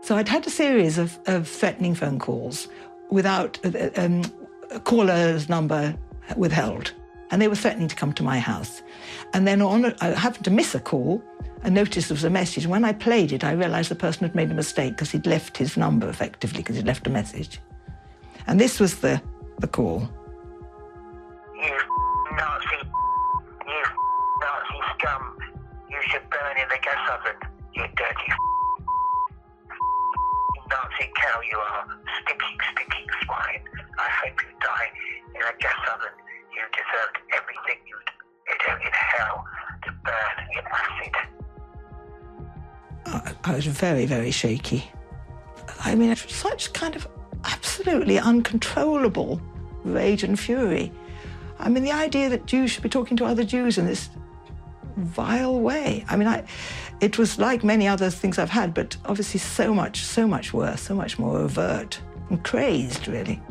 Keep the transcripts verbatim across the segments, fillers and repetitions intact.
So I'd had a series of, of threatening phone calls without uh, um, a caller's number withheld. And they were threatening to come to my house. And then on, I happened to miss a call and noticed there was a message. When I played it, I realised the person had made a mistake because he'd left his number, effectively, because he'd left a message. And this was the, the call. You Nazi, you Nazi scum. You should burn in the gas oven, you dirty Nazi cow you are. Stinking, stinking swine. I hope you die in a gas oven. You deserved everything you'd in hell to burn in acid. I, I was very, very shaky. I mean, it was such kind of absolutely uncontrollable rage and fury. I mean, the idea that Jews should be talking to other Jews in this vile way. I mean, I, it was like many other things I've had, but obviously so much, so much worse, so much more overt and crazed, really.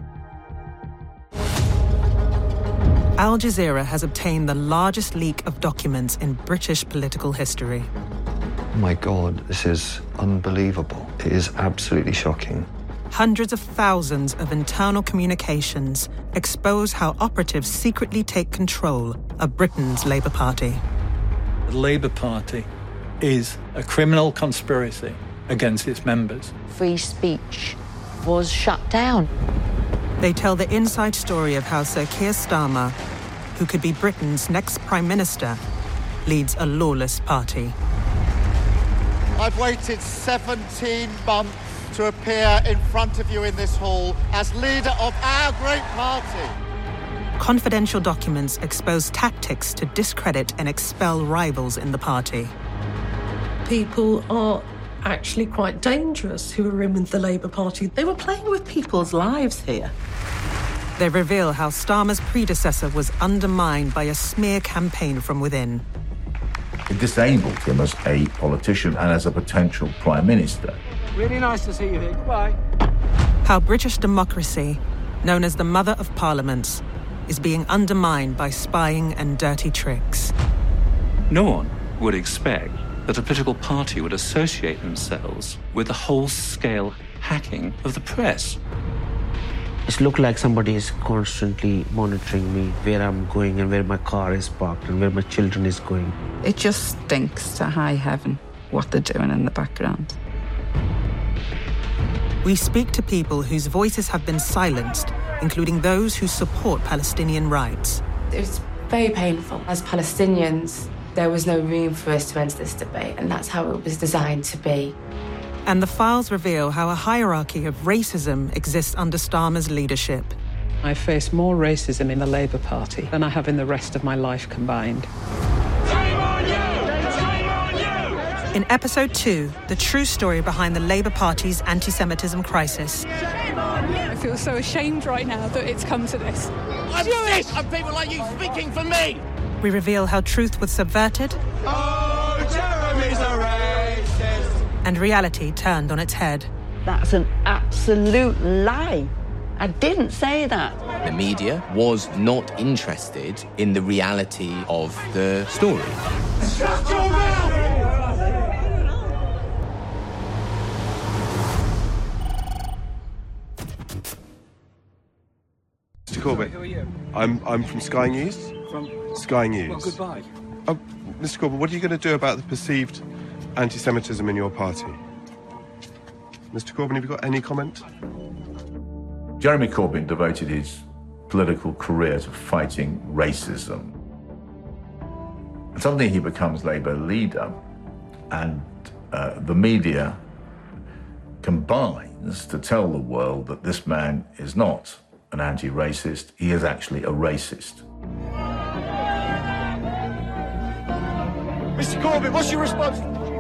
Al Jazeera has obtained the largest leak of documents in British political history. Oh my God, this is unbelievable. It is absolutely shocking. Hundreds of thousands of internal communications expose how operatives secretly take control of Britain's Labour Party. The Labour Party is a criminal conspiracy against its members. Free speech was shut down. They tell the inside story of how Sir Keir Starmer, who could be Britain's next Prime Minister, leads a lawless party. I've waited seventeen months to appear in front of you in this hall as leader of our great party. Confidential documents expose tactics to discredit and expel rivals in the party. People are actually quite dangerous who are in with the Labour Party. They were playing with people's lives here. They reveal how Starmer's predecessor was undermined by a smear campaign from within. It disabled him as a politician and as a potential Prime Minister. Really nice to see you here. Goodbye. How British democracy, known as the Mother of Parliaments, is being undermined by spying and dirty tricks. No one would expect that a political party would associate themselves with the whole-scale hacking of the press. It looked like somebody is constantly monitoring me, where I'm going and where my car is parked and where my children is going. It just stinks to high heaven what they're doing in the background. We speak to people whose voices have been silenced, including those who support Palestinian rights. It's very painful. As Palestinians, there was no room for us to enter this debate, and that's how it was designed to be. And the files reveal how a hierarchy of racism exists under Starmer's leadership. I face more racism in the Labour Party than I have in the rest of my life combined. Shame on you! Shame on you! In episode two, the true story behind the Labour Party's anti-Semitism crisis. Shame on you! I feel so ashamed right now that it's come to this. I'm sick of people like you speaking for me! We reveal how truth was subverted. Oh, Jeremy's a racist! And reality turned on its head. That's an absolute lie. I didn't say that. The media was not interested in the reality of the story. Shut your mouth! Mister Corbett, who are you? I'm I'm from Sky News. From Sky News. Well, goodbye. Oh, Mister Corbett, what are you going to do about the perceived anti-Semitism in your party? Mister Corbyn, have you got any comment? Jeremy Corbyn devoted his political career to fighting racism. And suddenly he becomes Labour leader, and uh, the media combines to tell the world that this man is not an anti-racist, he is actually a racist. Mister Corbyn, what's your response?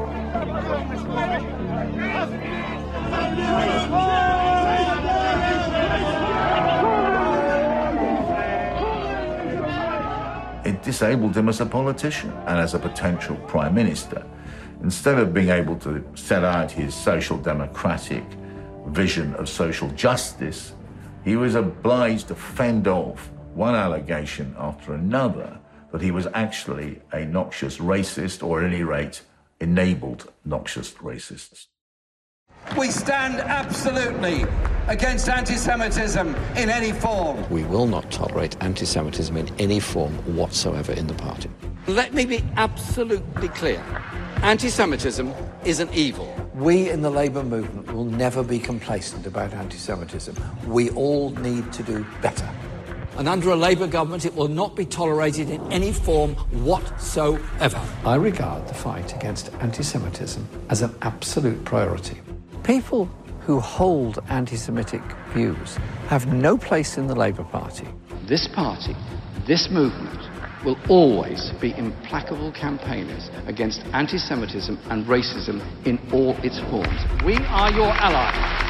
It disabled him as a politician and as a potential Prime Minister. Instead of being able to set out his social democratic vision of social justice, he was obliged to fend off one allegation after another that he was actually a noxious racist, or at any rate, enabled noxious racists. We stand absolutely against anti-Semitism in any form. We will not tolerate anti-Semitism in any form whatsoever in the party. Let me be absolutely clear. Anti-Semitism isn't evil. We in the Labour movement will never be complacent about anti-Semitism. We all need to do better. And under a Labour government, it will not be tolerated in any form whatsoever. I regard the fight against anti-Semitism as an absolute priority. People who hold anti-Semitic views have no place in the Labour Party. This party, this movement, will always be implacable campaigners against anti-Semitism and racism in all its forms. We are your ally.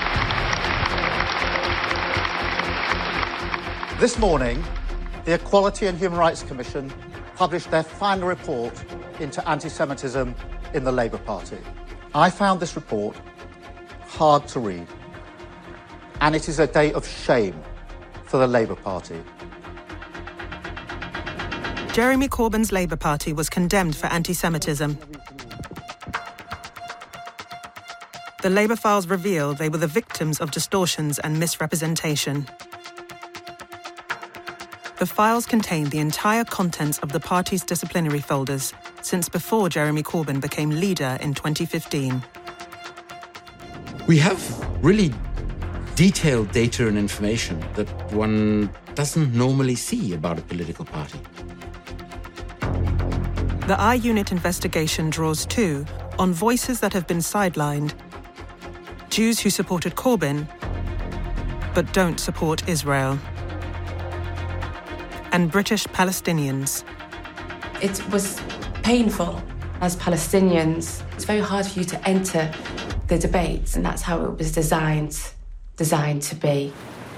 This morning, the Equality and Human Rights Commission published their final report into anti-Semitism in the Labour Party. I found this report hard to read, and it is a day of shame for the Labour Party. Jeremy Corbyn's Labour Party was condemned for anti-Semitism. The Labour files reveal they were the victims of distortions and misrepresentation. The files contain the entire contents of the party's disciplinary folders since before Jeremy Corbyn became leader in twenty fifteen. We have really detailed data and information that one doesn't normally see about a political party. The I-Unit investigation draws, too, on voices that have been sidelined. Jews who supported Corbyn, but don't support Israel. And British Palestinians. It was painful. As Palestinians, it's very hard for you to enter the debates, and that's how it was designed, designed to be.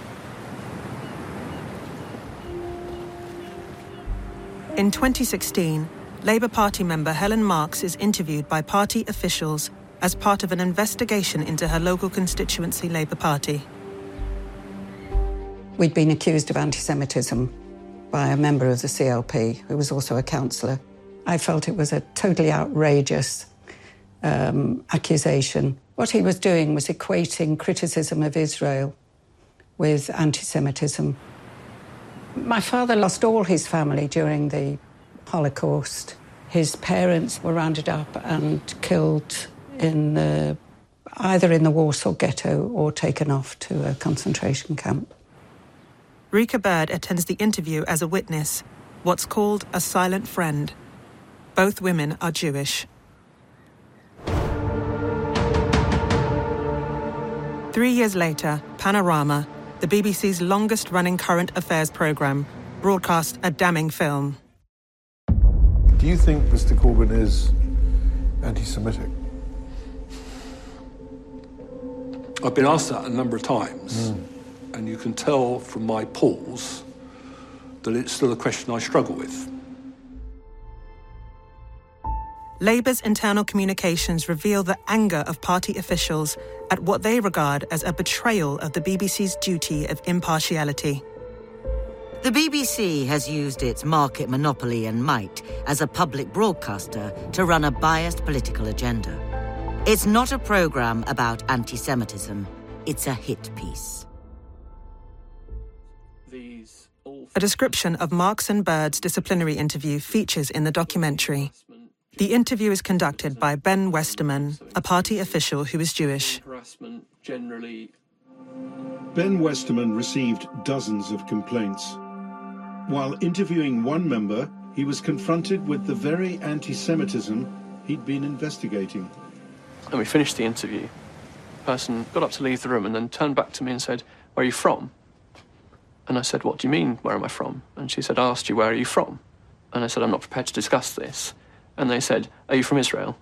In twenty sixteen, Labour Party member Helen Marks is interviewed by party officials as part of an investigation into her local constituency Labour Party. We'd been accused of anti-Semitism by a member of the C L P, who was also a councillor. I felt it was a totally outrageous um, accusation. What he was doing was equating criticism of Israel with anti-Semitism. My father lost all his family during the Holocaust. His parents were rounded up and killed in the, either in the Warsaw Ghetto or taken off to a concentration camp. Rika Bird attends the interview as a witness, what's called a silent friend. Both women are Jewish. Three years later, Panorama, the B B C's longest-running current affairs programme, broadcast a damning film. Do you think Mister Corbyn is anti-Semitic? I've been asked that a number of times, mm. and you can tell from my pause that it's still a question I struggle with. Labour's internal communications reveal the anger of party officials at what they regard as a betrayal of the B B C's duty of impartiality. The B B C has used its market monopoly and might as a public broadcaster to run a biased political agenda. It's not a programme about anti-Semitism. It's a hit piece. A description of Marks and Bird's disciplinary interview features in the documentary. The interview is conducted by Ben Westerman, a party official who is Jewish. Harassment generally. Ben Westerman received dozens of complaints. While interviewing one member, he was confronted with the very anti-Semitism he'd been investigating. And we finished the interview. The person got up to leave the room and then turned back to me and said, "Where are you from?" And I said, "What do you mean, where am I from?" And she said, "I asked you, where are you from?" And I said, "I'm not prepared to discuss this." And they said, "Are you from Israel?"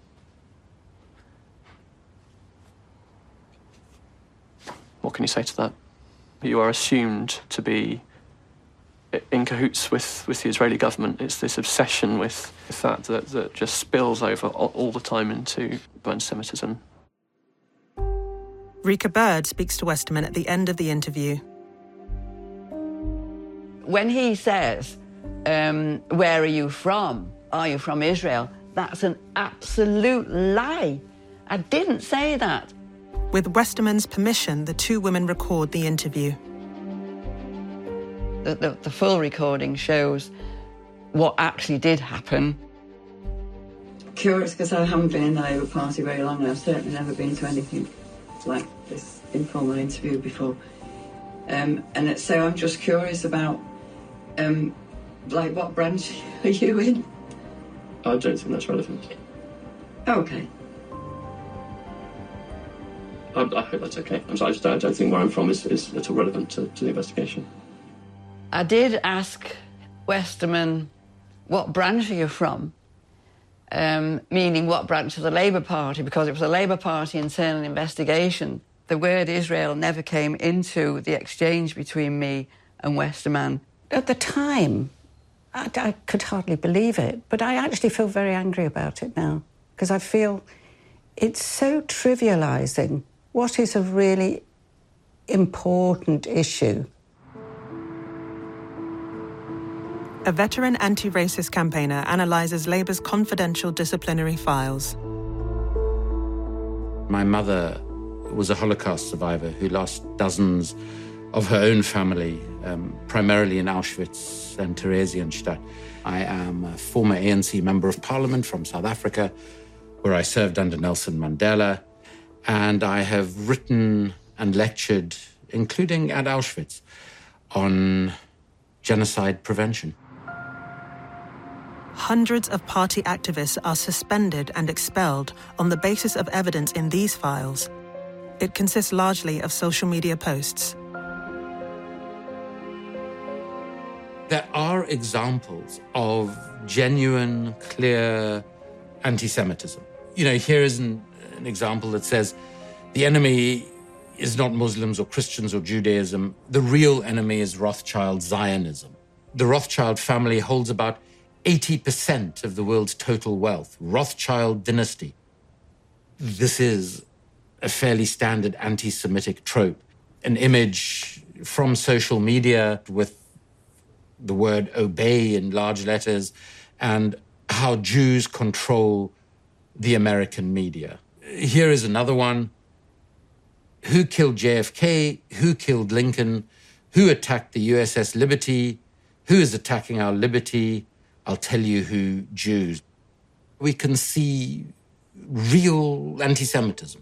What can you say to that? You are assumed to be in cahoots with, with the Israeli government. It's this obsession with, with that, that that just spills over all, all the time into anti-Semitism. Rika Bird speaks to Westerman at the end of the interview. When he says, um, where are you from? Are you from Israel? That's an absolute lie. I didn't say that. With Westerman's permission, the two women record the interview. The, the, the full recording shows what actually did happen. Curious because I haven't been in the Labour Party very long and I've certainly never been to anything like this informal interview before. Um, and it, so I'm just curious about, um, like, what branch are you in? I don't think that's relevant. Okay. I, I hope that's okay. I'm sorry, I, just, I don't think where I'm from is, is at all relevant to, to the investigation. I did ask Westerman, what branch are you from? Um, meaning what branch of the Labour Party, because it was a Labour Party internal investigation. The word Israel never came into the exchange between me and Westerman. At the time, I, I could hardly believe it, but I actually feel very angry about it now, because I feel it's so trivialising what is a really important issue. A veteran anti-racist campaigner analyses Labour's confidential disciplinary files. My mother was a Holocaust survivor who lost dozens of her own family, um, primarily in Auschwitz and Theresienstadt. I am a former A N C Member of Parliament from South Africa, where I served under Nelson Mandela, and I have written and lectured, including at Auschwitz, on genocide prevention. Hundreds of party activists are suspended and expelled on the basis of evidence in these files. It consists largely of social media posts. There are examples of genuine, clear anti-Semitism. You know, here is an, an example that says the enemy is not Muslims or Christians or Judaism. The real enemy is Rothschild Zionism. The Rothschild family holds about eighty percent of the world's total wealth. Rothschild dynasty. This is a fairly standard anti-Semitic trope. An image from social media with the word obey in large letters and how Jews control the American media. Here is another one. Who killed J F K? Who killed Lincoln? Who attacked the U S S Liberty? Who is attacking our liberty? I'll tell you who, Jews. We can see real anti-Semitism.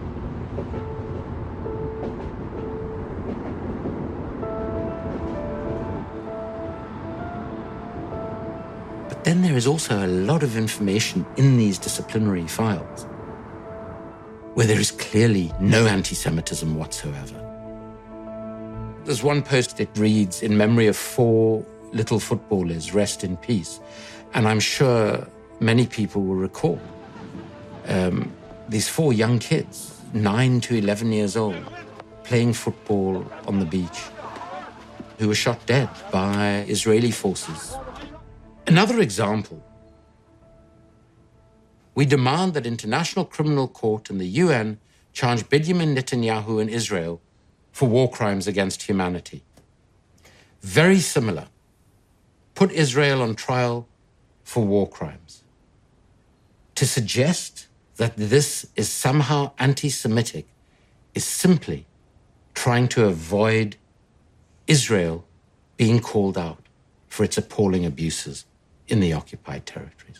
But then there is also a lot of information in these disciplinary files where there is clearly no anti-Semitism whatsoever. There's one post that reads, "In memory of four little footballers, rest in peace." And I'm sure many people will recall um, these four young kids, nine to eleven years old, playing football on the beach, who were shot dead by Israeli forces. Another example. We demand that International Criminal Court and the U N charge Benjamin Netanyahu and Israel for war crimes against humanity. Very similar. Put Israel on trial for war crimes. To suggest that this is somehow anti-Semitic is simply trying to avoid Israel being called out for its appalling abuses in the occupied territories.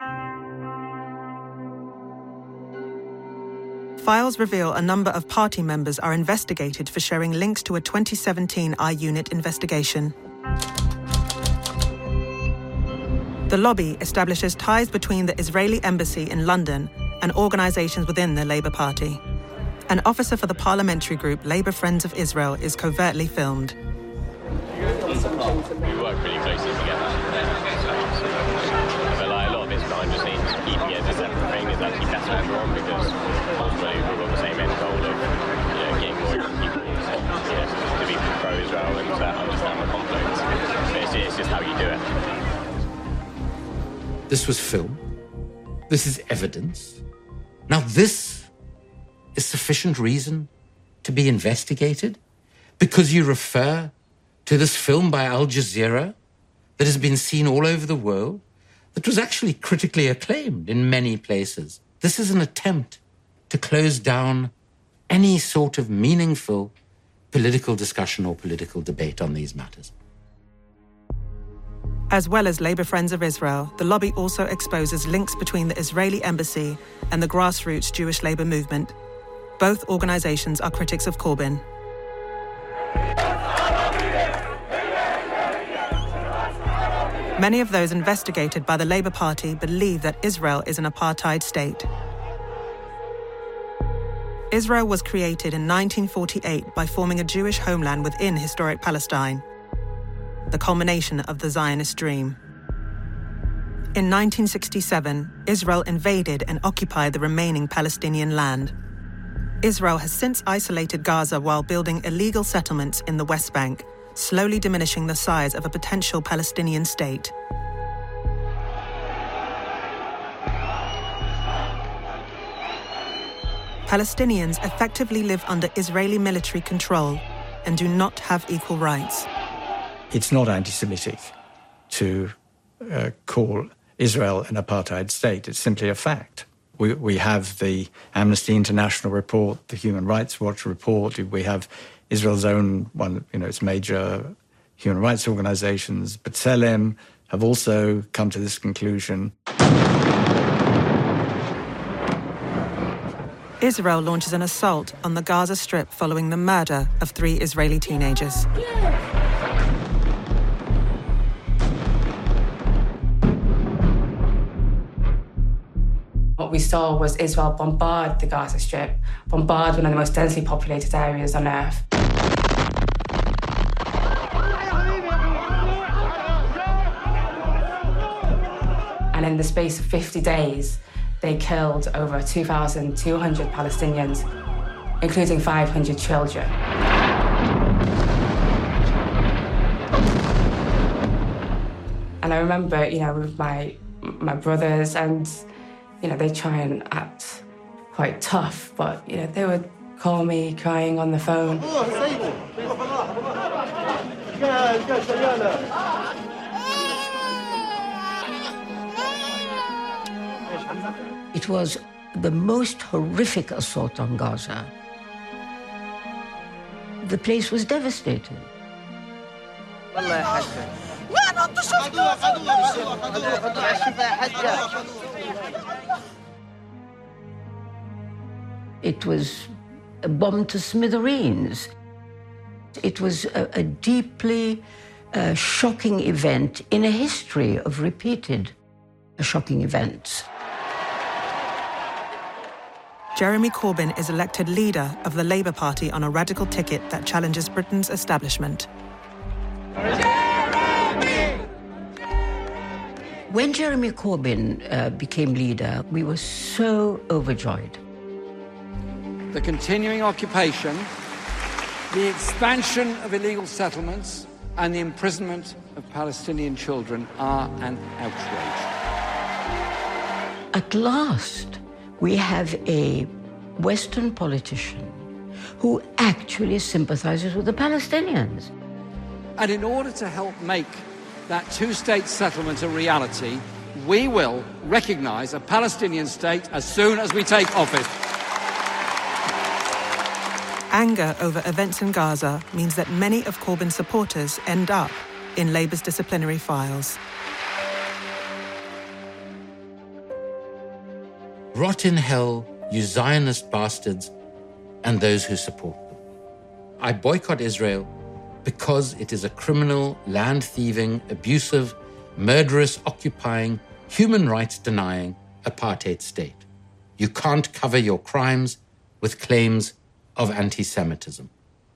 Files reveal a number of party members are investigated for sharing links to a twenty seventeen I-Unit investigation. The lobby establishes ties between the Israeli embassy in London and organisations within the Labour Party. An officer for the parliamentary group Labour Friends of Israel is covertly filmed. We work pretty closely together. But like, a lot of it's behind the scenes. Keeping it as a separate thing is actually better for everyone because ultimately we've got the same end goal of, you know, getting more people, you know, to be pro-Israel and to understand the conflict. But it's, it's just how you do it. This was film. This is evidence. Now this is sufficient reason to be investigated because you refer to this film by Al Jazeera that has been seen all over the world, that was actually critically acclaimed in many places. This is an attempt to close down any sort of meaningful political discussion or political debate on these matters. As well as Labour Friends of Israel, the lobby also exposes links between the Israeli embassy and the grassroots Jewish labour movement. Both organisations are critics of Corbyn. Many of those investigated by the Labour Party believe that Israel is an apartheid state. Israel was created in nineteen forty-eight by forming a Jewish homeland within historic Palestine, the culmination of the Zionist dream. In nineteen sixty-seven, Israel invaded and occupied the remaining Palestinian land. Israel has since isolated Gaza while building illegal settlements in the West Bank, slowly diminishing the size of a potential Palestinian state. Palestinians effectively live under Israeli military control and do not have equal rights. It's not anti-Semitic to uh, call Israel an apartheid state. It's simply a fact. We, we have the Amnesty International report, the Human Rights Watch report. We have Israel's own one, you know, its major human rights organizations, B'Tselem, have also come to this conclusion. Israel launches an assault on the Gaza Strip following the murder of three Israeli teenagers. What we saw was Israel bombard the Gaza Strip, bombard one of the most densely populated areas on earth. And in the space of fifty days, they killed over two thousand two hundred Palestinians, including five hundred children. And I remember, you know, with my my brothers, and, you know, they try and act quite tough, but, you know, they would call me crying on the phone. It was the most horrific assault on Gaza. The place was devastated. It was a bomb to smithereens. It was a, a deeply uh, shocking event in a history of repeated uh, shocking events. Jeremy Corbyn is elected leader of the Labour Party on a radical ticket that challenges Britain's establishment. Jeremy! When Jeremy Corbyn uh, became leader, we were so overjoyed. The continuing occupation, the expansion of illegal settlements, and the imprisonment of Palestinian children are an outrage. At last, we have a Western politician who actually sympathizes with the Palestinians. And in order to help make that two-state settlement a reality, we will recognize a Palestinian state as soon as we take office. Anger over events in Gaza means that many of Corbyn's supporters end up in Labour's disciplinary files. Rot in hell, you Zionist bastards, and those who support them. I boycott Israel because it is a criminal, land-thieving, abusive, murderous, occupying, human rights-denying apartheid state. You can't cover your crimes with claims of anti-Semitism.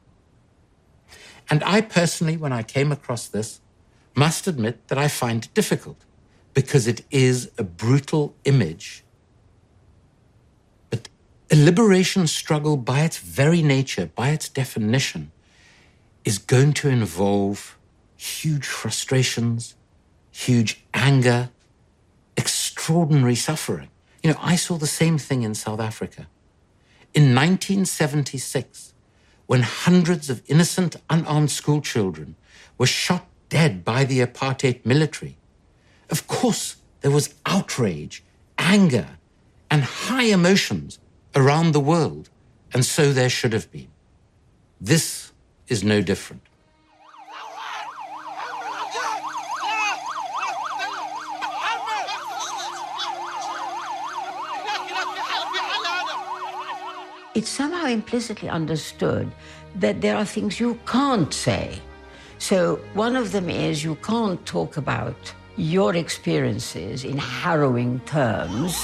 And I personally, when I came across this, must admit that I find it difficult because it is a brutal image. But a liberation struggle by its very nature, by its definition, is going to involve huge frustrations, huge anger, extraordinary suffering. You know, I saw the same thing in South Africa. In nineteen seventy-six, when hundreds of innocent, unarmed school children were shot dead by the apartheid military, of course there was outrage, anger, and high emotions around the world And so there should have been. This is no different. It's somehow implicitly understood that there are things you can't say. So one of them is you can't talk about your experiences in harrowing terms.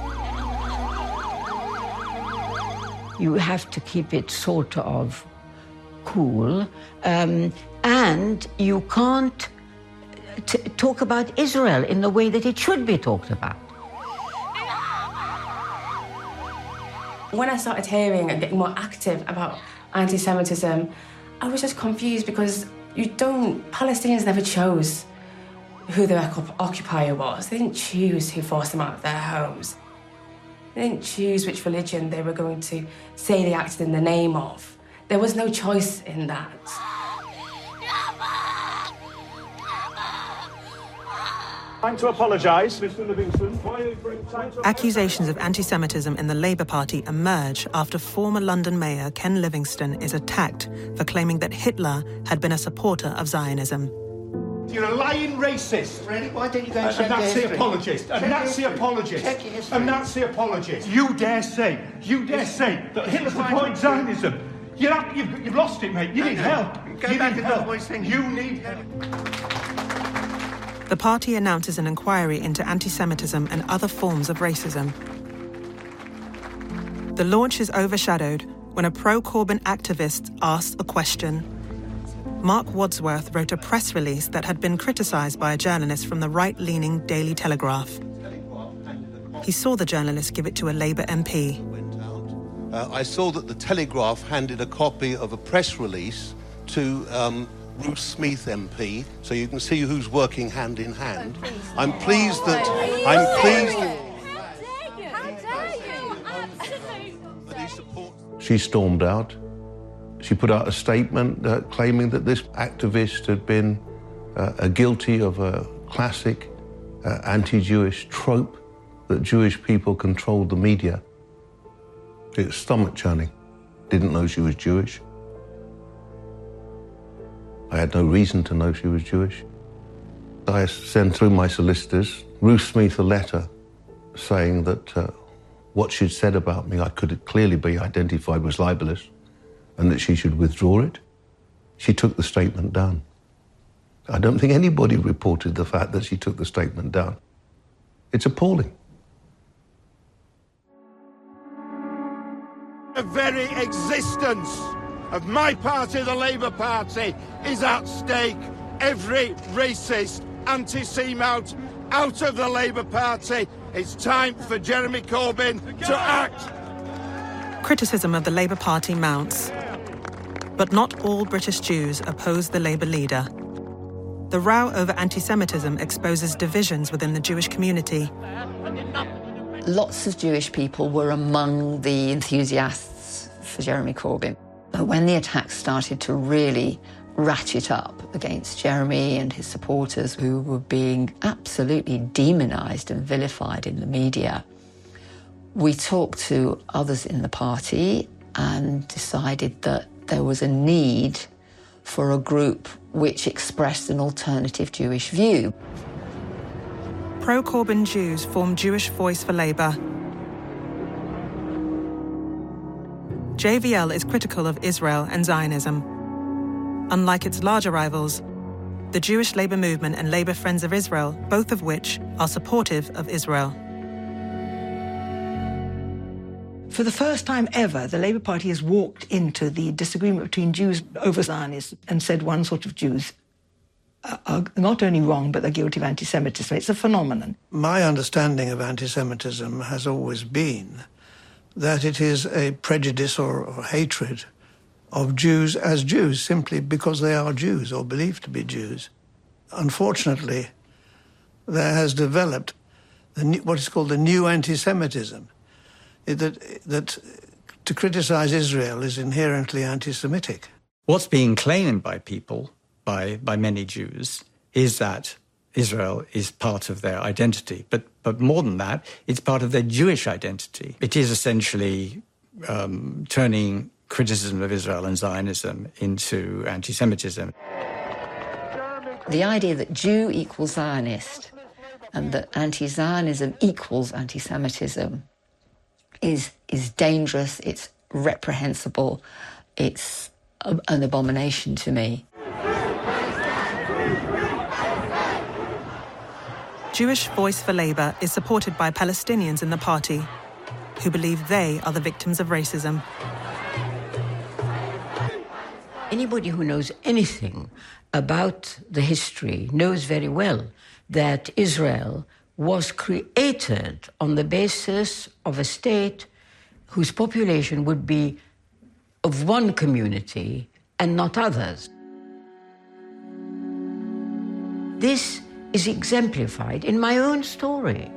You have to keep it sort of cool. Um, and you can't t- talk about Israel in the way that it should be talked about. When I started hearing and getting more active about anti-Semitism, I was just confused because you don't, Palestinians never chose who their occupier was. They didn't choose who forced them out of their homes. They didn't choose which religion they were going to say they acted in the name of. There was no choice in that. Time to apologise, Mister Livingston. Why bring time to Accusations of anti-Semitism in the Labour Party emerge after former London Mayor Ken Livingstone is attacked for claiming that Hitler had been a supporter of Zionism. You're a lying racist. Really? Why don't you go and A check Nazi history? apologist. A Check Nazi history. apologist. Check your history. A Nazi apologist. You dare say, you dare say that Hitler supported Zionism. You're up, you've, you've lost it, mate. You need help. Go you back need and help. do what he's thinking. You need help. The party announces an inquiry into anti-Semitism and other forms of racism. The launch is overshadowed when a pro-Corbyn activist asks a question. Mark Wadsworth wrote a press release that had been criticised by a journalist from the right-leaning Daily Telegraph. He saw the journalist give it to a Labour M P. Uh, I saw that the Telegraph handed a copy of a press release to um, Ruth Smith M P, so you can see who's working hand in hand. I'm pleased that I'm pleased. She stormed out. She put out a statement uh, claiming that this activist had been uh, guilty of a classic uh, anti-Jewish trope that Jewish people controlled the media. It was stomach-churning. Didn't know she was Jewish. I had no reason to know she was Jewish. I sent through my solicitors Ruth Smith a letter saying that uh, what she'd said about me I could clearly be identified was libelous and that she should withdraw it. She took the statement down. I don't think anybody reported the fact that she took the statement down. It's appalling. The very existence of my party, the Labour Party, is at stake. Every racist anti-Semite out of the Labour Party. It's time for Jeremy Corbyn to act. Criticism of the Labour Party mounts. But not all British Jews oppose the Labour leader. The row over anti-Semitism exposes divisions within the Jewish community. Lots of Jewish people were among the enthusiasts for Jeremy Corbyn. But when the attacks started to really ratchet up against Jeremy and his supporters, who were being absolutely demonised and vilified in the media, we talked to others in the party and decided that there was a need for a group which expressed an alternative Jewish view. Pro-Corbyn Jews formed Jewish Voice for Labour. J V L is critical of Israel and Zionism. Unlike its larger rivals, the Jewish Labour Movement and Labour Friends of Israel, both of which are supportive of Israel. For the first time ever, the Labour Party has walked into the disagreement between Jews over Zionists and said one sort of Jews are not only wrong, but they're guilty of anti-Semitism. It's a phenomenon. My understanding of anti-Semitism has always been that it is a prejudice or, or hatred of Jews as Jews, simply because they are Jews or believed to be Jews. Unfortunately, there has developed the new, what is called the new anti-Semitism, that, that to criticize Israel is inherently anti-Semitic. What's being claimed by people, by, by many Jews, is that Israel is part of their identity. But, but more than that, it's part of their Jewish identity. It is essentially um, turning criticism of Israel and Zionism into anti-Semitism. The idea that Jew equals Zionist and that anti-Zionism equals anti-Semitism is, is dangerous, it's reprehensible, it's a, an abomination to me. Jewish Voice for Labour is supported by Palestinians in the party, who believe they are the victims of racism. Anybody who knows anything about the history knows very well that Israel was created on the basis of a state whose population would be of one community and not others. This is exemplified in my own story.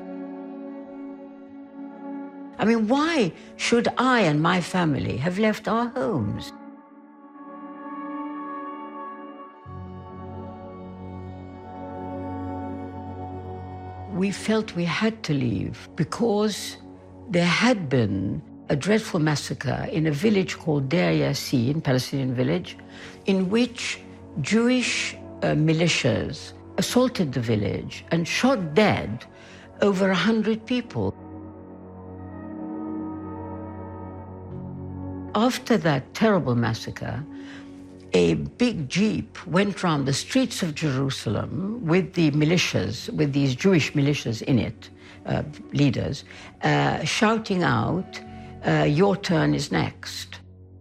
I mean, why should I and my family have left our homes? We felt we had to leave because there had been a dreadful massacre in a village called Deir Yassin, Palestinian village, in which Jewish uh, militias assaulted the village and shot dead over a hundred people. After that terrible massacre, a big jeep went round the streets of Jerusalem with the militias, with these Jewish militias in it, uh, leaders, uh, shouting out, uh, your turn is next.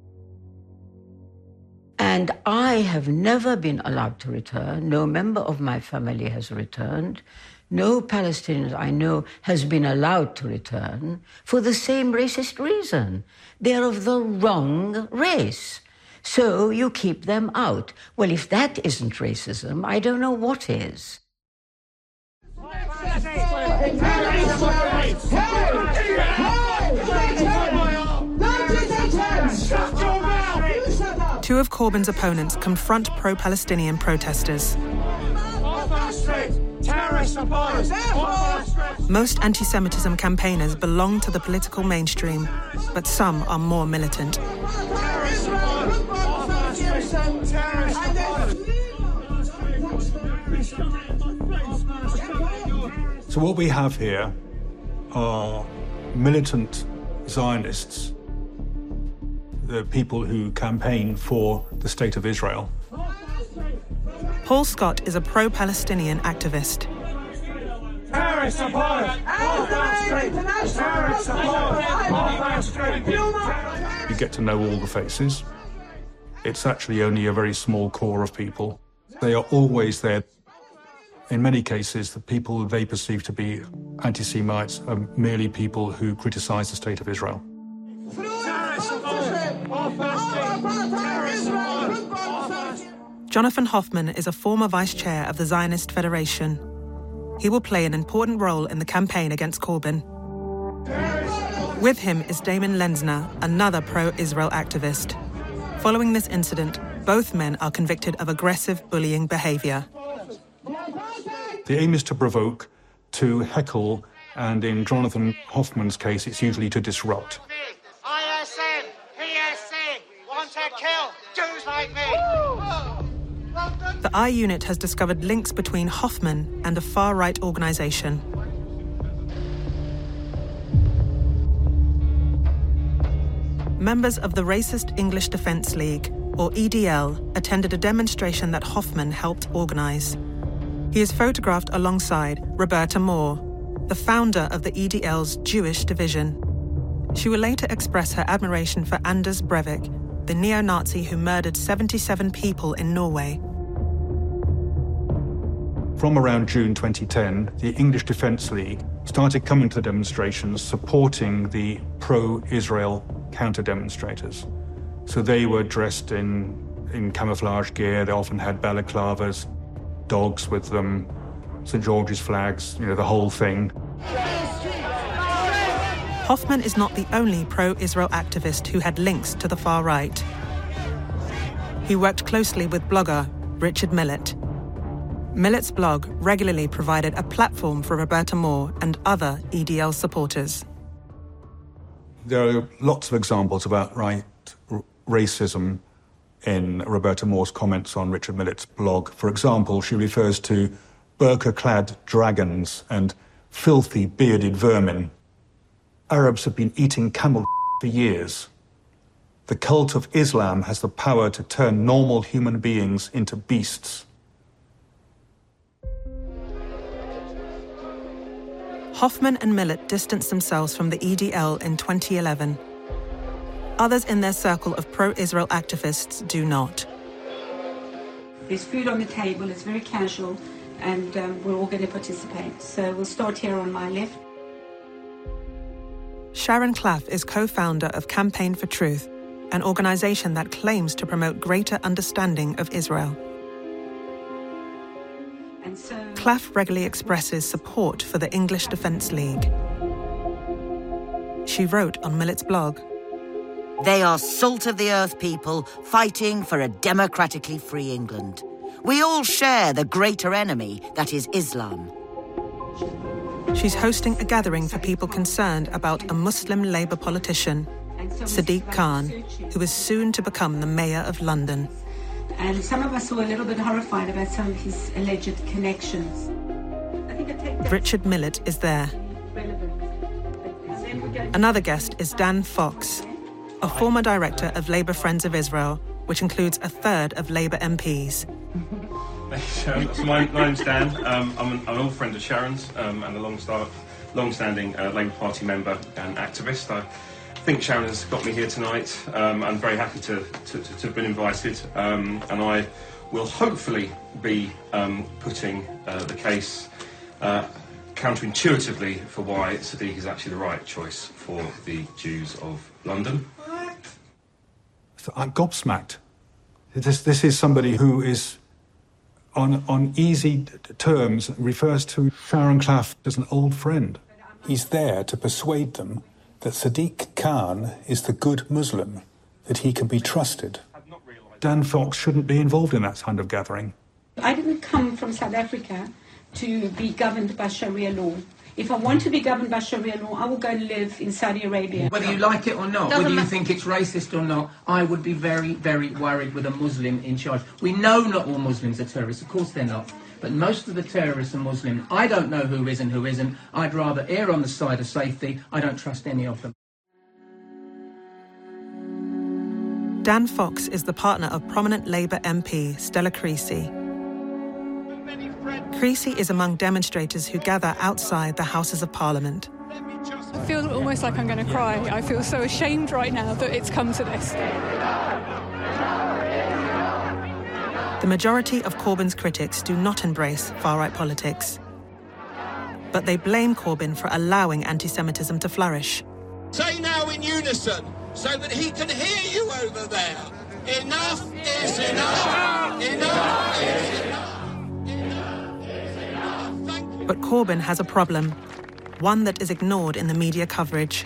And I have never been allowed to return. No member of my family has returned. No Palestinian I know has been allowed to return for the same racist reason. They're of the wrong race. So you keep them out. Well, if that isn't racism, I don't know what is. Two of Corbyn's opponents confront pro-Palestinian protesters. Most anti-Semitism campaigners belong to the political mainstream, but some are more militant. So what we have here are militant Zionists, the people who campaign for the State of Israel. Paul Scott is a pro-Palestinian activist. Terrorist supporters! Terrorist supporters! You get to know all the faces. It's actually only a very small core of people. They are always there. In many cases, the people they perceive to be anti-Semites are merely people who criticize the State of Israel. Jonathan Hoffman is a former vice chair of the Zionist Federation. He will play an important role in the campaign against Corbyn. With him is Damon Lenzner, another pro-Israel activist. Following this incident, both men are convicted of aggressive bullying behaviour. The aim is to provoke, to heckle, and in Jonathan Hoffman's case, it's usually to disrupt. I S N, P S C, want to kill Jews like me! The I Unit has discovered links between Hoffman and a far-right organisation. Members of the racist English Defence League, or E D L, attended a demonstration that Hoffman helped organise. He is photographed alongside Roberta Moore, the founder of the E D L's Jewish division. She will later express her admiration for Anders Breivik, the neo-Nazi who murdered seventy-seven people in Norway. From around June twenty ten, the English Defence League started coming to the demonstrations supporting the pro-Israel counter-demonstrators. So they were dressed in, in camouflage gear, they often had balaclavas, dogs with them, Saint George's flags, you know, the whole thing. Hoffman is not the only pro-Israel activist who had links to the far right. He worked closely with blogger Richard Millett. Millett's blog regularly provided a platform for Roberta Moore and other E D L supporters. There are lots of examples of outright r- racism in Roberta Moore's comments on Richard Millett's blog. For example, she refers to burqa-clad dragons and filthy bearded vermin. Arabs have been eating camel for years. The cult of Islam has the power to turn normal human beings into beasts. Hoffman and Millett distanced themselves from the E D L in twenty eleven. Others in their circle of pro-Israel activists do not. There's food on the table, it's very casual, and um, we're all going to participate. So we'll start here on my left. Sharon Klaff is co-founder of Campaign for Truth, an organisation that claims to promote greater understanding of Israel. And so, Klaff regularly expresses support for the English Defence League. She wrote on Millett's blog, "They are salt-of-the-earth people fighting for a democratically free England. We all share the greater enemy that is Islam." She's hosting a gathering for people concerned about a Muslim Labour politician, Sadiq Khan, who is soon to become the mayor of London. And some of us were a little bit horrified about some of his alleged connections. I think I take that Richard Millett is there. Another guest is Dan Fox, a former director of Labour Friends of Israel, which includes a third of Labour M Ps. So my, my name's Dan. Um, I'm, an, I'm an old friend of Sharon's um, and a long-star, long-standing uh, Labour Party member and activist. I think Sharon has got me here tonight. Um, I'm very happy to, to, to, to have been invited, um, and I will hopefully be um, putting uh, the case uh, counterintuitively for why Sadiq is actually the right choice for the Jews of London. So I'm gobsmacked. This, this is somebody who is on, on easy terms, refers to Sharon Klaff as an old friend. He's there to persuade them that Sadiq Khan is the good Muslim, that he can be trusted. Dan Fox shouldn't be involved in that kind of gathering. I didn't come from South Africa to be governed by Sharia law. If I want to be governed by Sharia law, I will go and live in Saudi Arabia. Whether you like it or not, Doesn't whether you ma- think it's racist or not, I would be very, very worried with a Muslim in charge. We know not all Muslims are terrorists, of course they're not. But most of the terrorists are Muslim. I don't know who is and who isn't. I'd rather err on the side of safety. I don't trust any of them. Dan Fox is the partner of prominent Labour M P Stella Creasy. Creasy is among demonstrators who gather outside the Houses of Parliament. I feel almost like I'm going to cry. I feel so ashamed right now that it's come to this. The majority of Corbyn's critics do not embrace far-right politics, but they blame Corbyn for allowing anti-Semitism to flourish. Say now in unison, so that he can hear you over there. Enough is enough. Enough is enough. But Corbyn has a problem, one that is ignored in the media coverage.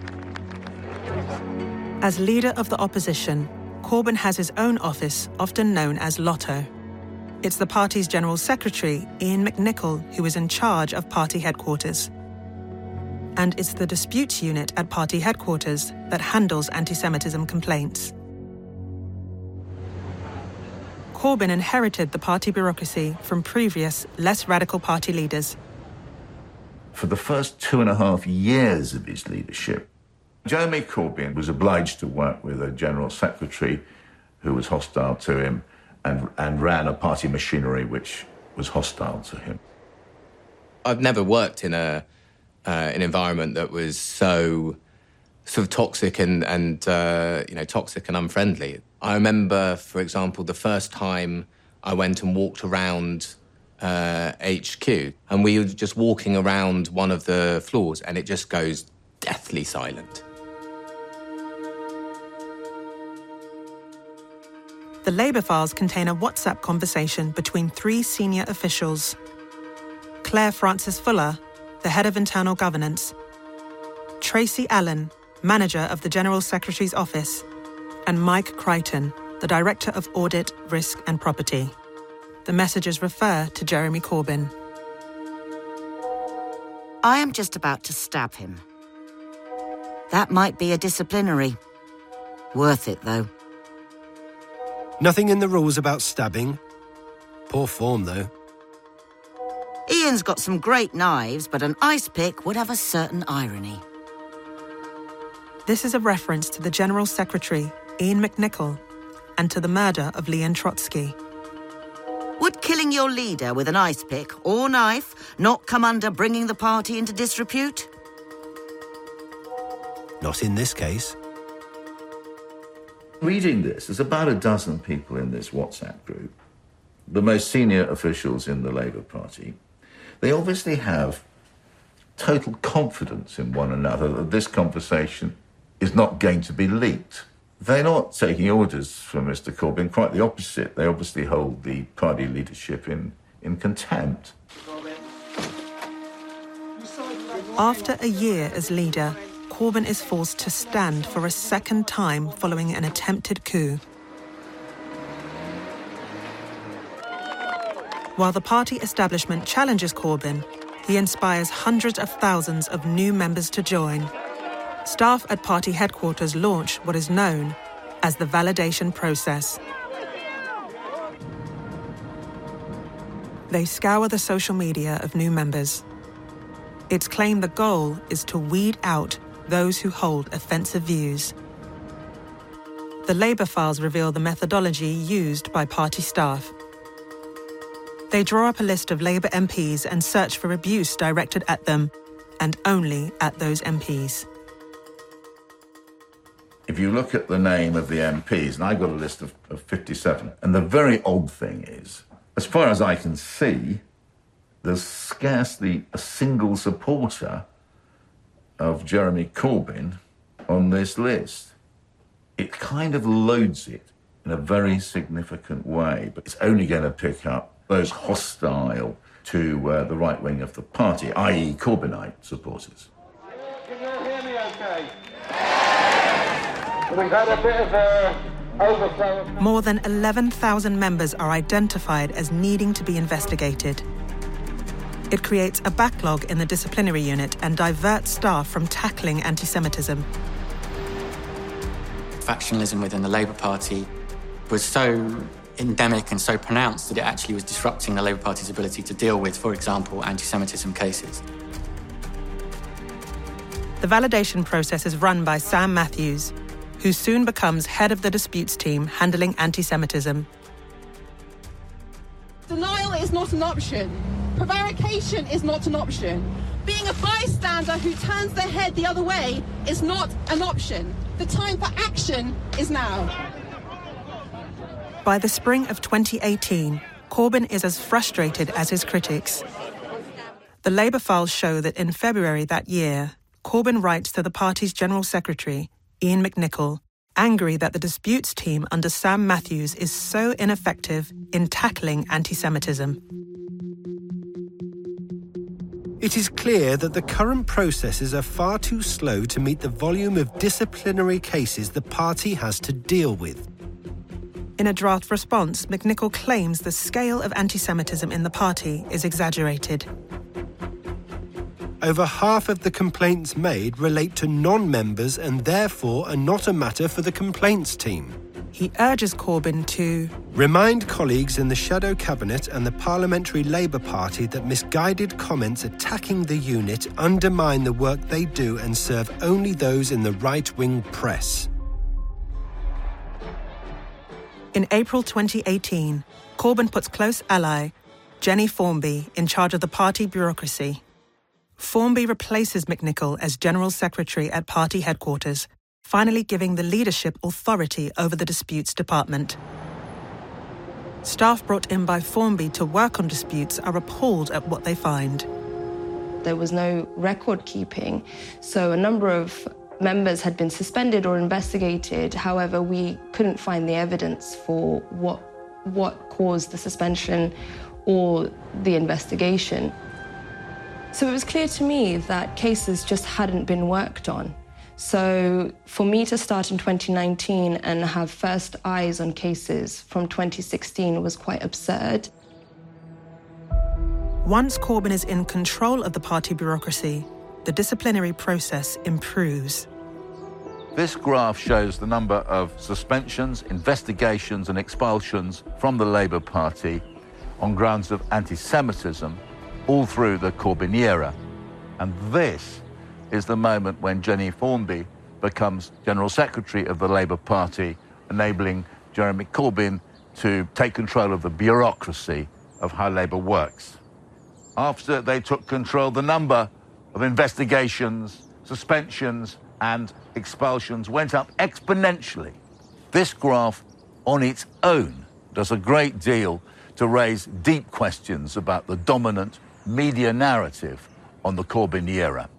As leader of the opposition, Corbyn has his own office, often known as Lotto. It's the party's General Secretary, Ian McNichol, who is in charge of party headquarters. And it's the disputes unit at party headquarters that handles anti-Semitism complaints. Corbyn inherited the party bureaucracy from previous, less radical party leaders. For the first two and a half years of his leadership, Jeremy Corbyn was obliged to work with a general secretary who was hostile to him and, and ran a party machinery which was hostile to him. I've never worked in a uh, an environment that was so sort of toxic and, and uh, you know, toxic and unfriendly. I remember, for example, the first time I went and walked around uh, H Q, and we were just walking around one of the floors, and it just goes deathly silent. The Labour files contain a WhatsApp conversation between three senior officials. Claire Frances Fuller, the head of internal governance, Tracy Allen, manager of the General Secretary's office, and Mike Crichton, the director of audit, risk and property. The messages refer to Jeremy Corbyn. I am just about to stab him. That might be a disciplinary. Worth it, though. Nothing in the rules about stabbing. Poor form, though. Ian's got some great knives, but an ice pick would have a certain irony. This is a reference to the General Secretary, Ian McNicoll, and to the murder of Leon Trotsky. Would killing your leader with an ice pick or knife not come under bringing the party into disrepute? Not in this case. Reading this, there's about a dozen people in this WhatsApp group, the most senior officials in the Labour Party. They obviously have total confidence in one another that this conversation is not going to be leaked. They're not taking orders from Mister Corbyn, quite the opposite. They obviously hold the party leadership in, in contempt. After a year as leader, Corbyn is forced to stand for a second time following an attempted coup. While the party establishment challenges Corbyn, he inspires hundreds of thousands of new members to join. Staff at party headquarters launch what is known as the validation process. They scour the social media of new members. It's claimed the goal is to weed out those who hold offensive views. The Labour files reveal the methodology used by party staff. They draw up a list of Labour M Ps and search for abuse directed at them, and only at those M Ps. If you look at the name of the M Ps, and I've got a list of, of fifty-seven, and the very odd thing is, as far as I can see, there's scarcely a single supporter of Jeremy Corbyn on this list. It kind of loads it in a very significant way, but it's only going to pick up those hostile to uh, the right wing of the party, that is. Corbynite supporters. Can you hear me okay? We've had a bit of a overflow. More than eleven thousand members are identified as needing to be investigated. It creates a backlog in the disciplinary unit and diverts staff from tackling anti-Semitism. Factionalism within the Labour Party was so endemic and so pronounced that it actually was disrupting the Labour Party's ability to deal with, for example, anti-Semitism cases. The validation process is run by Sam Matthews, who soon becomes head of the disputes team handling anti-Semitism. Denial is not an option. Prevarication is not an option. Being a bystander who turns their head the other way is not an option. The time for action is now. By the spring of twenty eighteen, Corbyn is as frustrated as his critics. The Labour files show that in February that year, Corbyn writes to the party's General Secretary, Ian McNicoll, angry that the disputes team under Sam Matthews is so ineffective in tackling anti-Semitism. It is clear that the current processes are far too slow to meet the volume of disciplinary cases the party has to deal with. In a draft response, McNicoll claims the scale of anti-Semitism in the party is exaggerated. Over half of the complaints made relate to non-members and therefore are not a matter for the complaints team. He urges Corbyn to remind colleagues in the shadow cabinet and the Parliamentary Labour Party that misguided comments attacking the unit undermine the work they do and serve only those in the right-wing press. In April twenty eighteen, Corbyn puts close ally Jenny Formby in charge of the party bureaucracy. Formby replaces McNicoll as General Secretary at party headquarters, finally giving the leadership authority over the disputes department. Staff brought in by Formby to work on disputes are appalled at what they find. There was no record keeping, so a number of members had been suspended or investigated. However, we couldn't find the evidence for what, what caused the suspension or the investigation. So it was clear to me that cases just hadn't been worked on. So for me to start in twenty nineteen and have first eyes on cases from twenty sixteen was quite absurd. Once Corbyn is in control of the party bureaucracy, the disciplinary process improves. This graph shows the number of suspensions, investigations and expulsions from the Labour Party on grounds of anti-Semitism all through the Corbyn era. And this is the moment when Jenny Formby becomes General Secretary of the Labour Party, enabling Jeremy Corbyn to take control of the bureaucracy of how Labour works. After they took control, the number of investigations, suspensions and expulsions went up exponentially. This graph on its own does a great deal to raise deep questions about the dominant media narrative on the Corbyn era.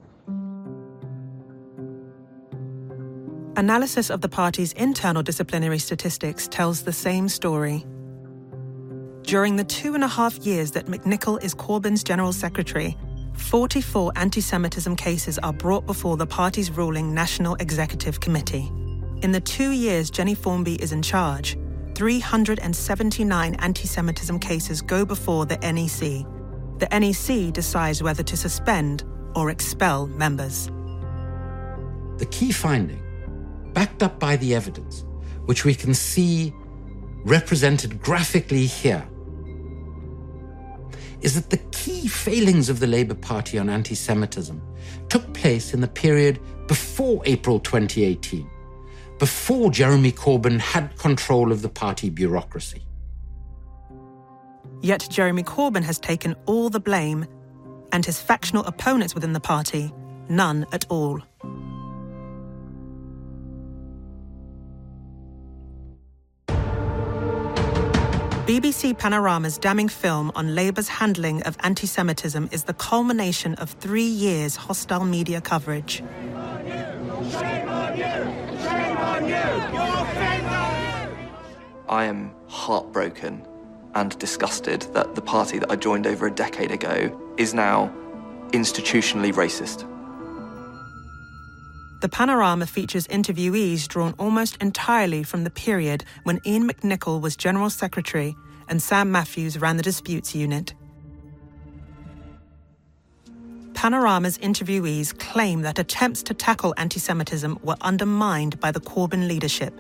Analysis of the party's internal disciplinary statistics tells the same story. During the two and a half years that McNicholl is Corbyn's General Secretary, forty-four anti-Semitism cases are brought before the party's ruling National Executive Committee. In the two years Jenny Formby is in charge, three hundred seventy-nine anti-Semitism cases go before the N E C. The N E C decides whether to suspend or expel members. The key finding, backed up by the evidence, which we can see represented graphically here, is that the key failings of the Labour Party on anti-Semitism took place in the period before April twenty eighteen, before Jeremy Corbyn had control of the party bureaucracy. Yet Jeremy Corbyn has taken all the blame, and his factional opponents within the party, none at all. B B C Panorama's damning film on Labour's handling of anti-Semitism is the culmination of three years' hostile media coverage. Shame on you! Shame on you! Shame on you! You're failure! I am heartbroken and disgusted that the party that I joined over a decade ago is now institutionally racist. The Panorama features interviewees drawn almost entirely from the period when Ian McNicholl was General Secretary and Sam Matthews ran the Disputes Unit. Panorama's interviewees claim that attempts to tackle anti-Semitism were undermined by the Corbyn leadership.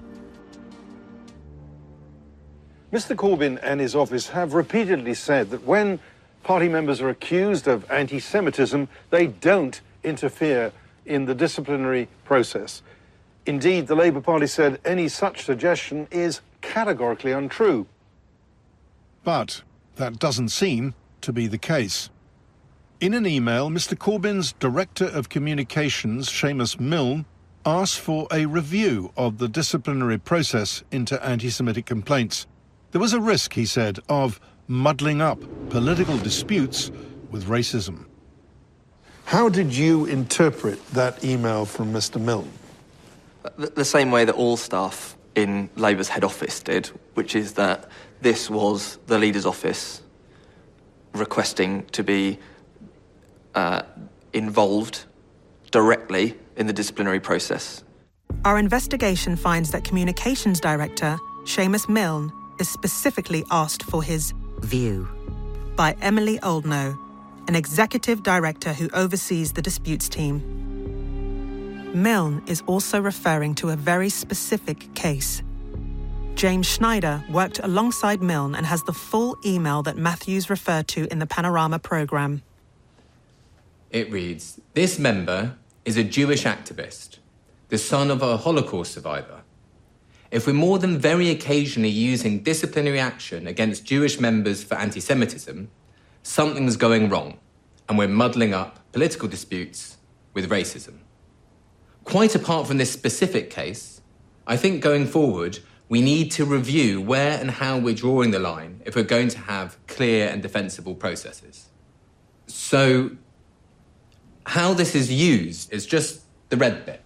Mister Corbyn and his office have repeatedly said that when party members are accused of anti-Semitism, they don't interfere in the disciplinary process. Indeed, the Labour Party said any such suggestion is categorically untrue. But that doesn't seem to be the case. In an email, Mister Corbyn's Director of Communications, Seamus Milne, asked for a review of the disciplinary process into anti-Semitic complaints. There was a risk, he said, of muddling up political disputes with racism. How did you interpret that email from Mister Milne? The, the same way that all staff in Labour's head office did, which is that this was the leader's office requesting to be uh, involved directly in the disciplinary process. Our investigation finds that Communications Director Seamus Milne is specifically asked for his view by Emily Oldknow, an executive director who oversees the disputes team. Milne is also referring to a very specific case. James Schneider worked alongside Milne and has the full email that Matthews referred to in the Panorama programme. It reads, "This member is a Jewish activist, the son of a Holocaust survivor. If we're more than very occasionally using disciplinary action against Jewish members for anti-Semitism, something's going wrong, and we're muddling up political disputes with racism. Quite apart from this specific case, I think going forward, we need to review where and how we're drawing the line if we're going to have clear and defensible processes." So, how this is used is just the red bit.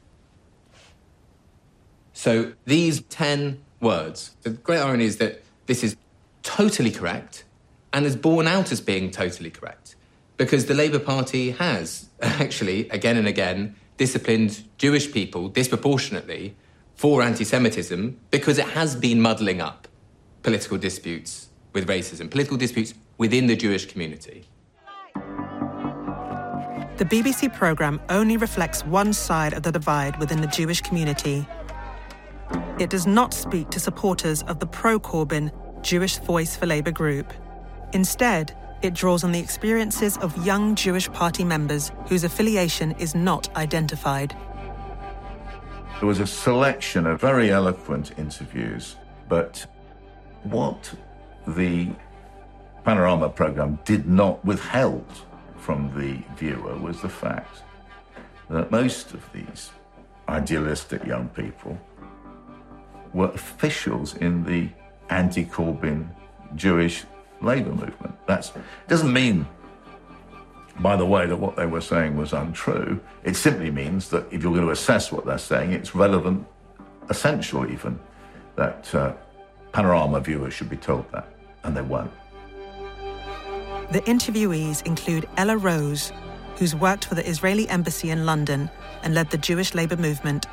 So these ten words, the great irony is that this is totally correct and is borne out as being totally correct because the Labour Party has actually, again and again, disciplined Jewish people disproportionately for anti-Semitism because it has been muddling up political disputes with racism, political disputes within the Jewish community. The B B C programme only reflects one side of the divide within the Jewish community. It does not speak to supporters of the pro-Corbyn Jewish Voice for Labour group. Instead, it draws on the experiences of young Jewish party members whose affiliation is not identified. There was a selection of very eloquent interviews, but what the Panorama programme did not withheld from the viewer was the fact that most of these idealistic young people were officials in the anti-Corbyn Jewish Labour movement. That doesn't mean, by the way, that what they were saying was untrue. It simply means that if you're going to assess what they're saying, it's relevant, essential even, that uh, Panorama viewers should be told that, and they weren't. The interviewees include Ella Rose, who's worked for the Israeli embassy in London and led the Jewish Labour movement.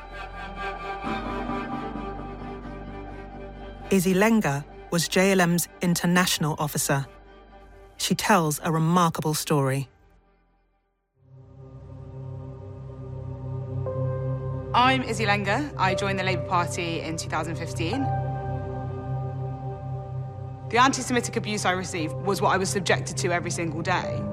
Izzy Lenga was J L M's international officer. She tells a remarkable story. I'm Izzy Lenga. I joined the Labour Party in two thousand fifteen. The anti-Semitic abuse I received was what I was subjected to every single day.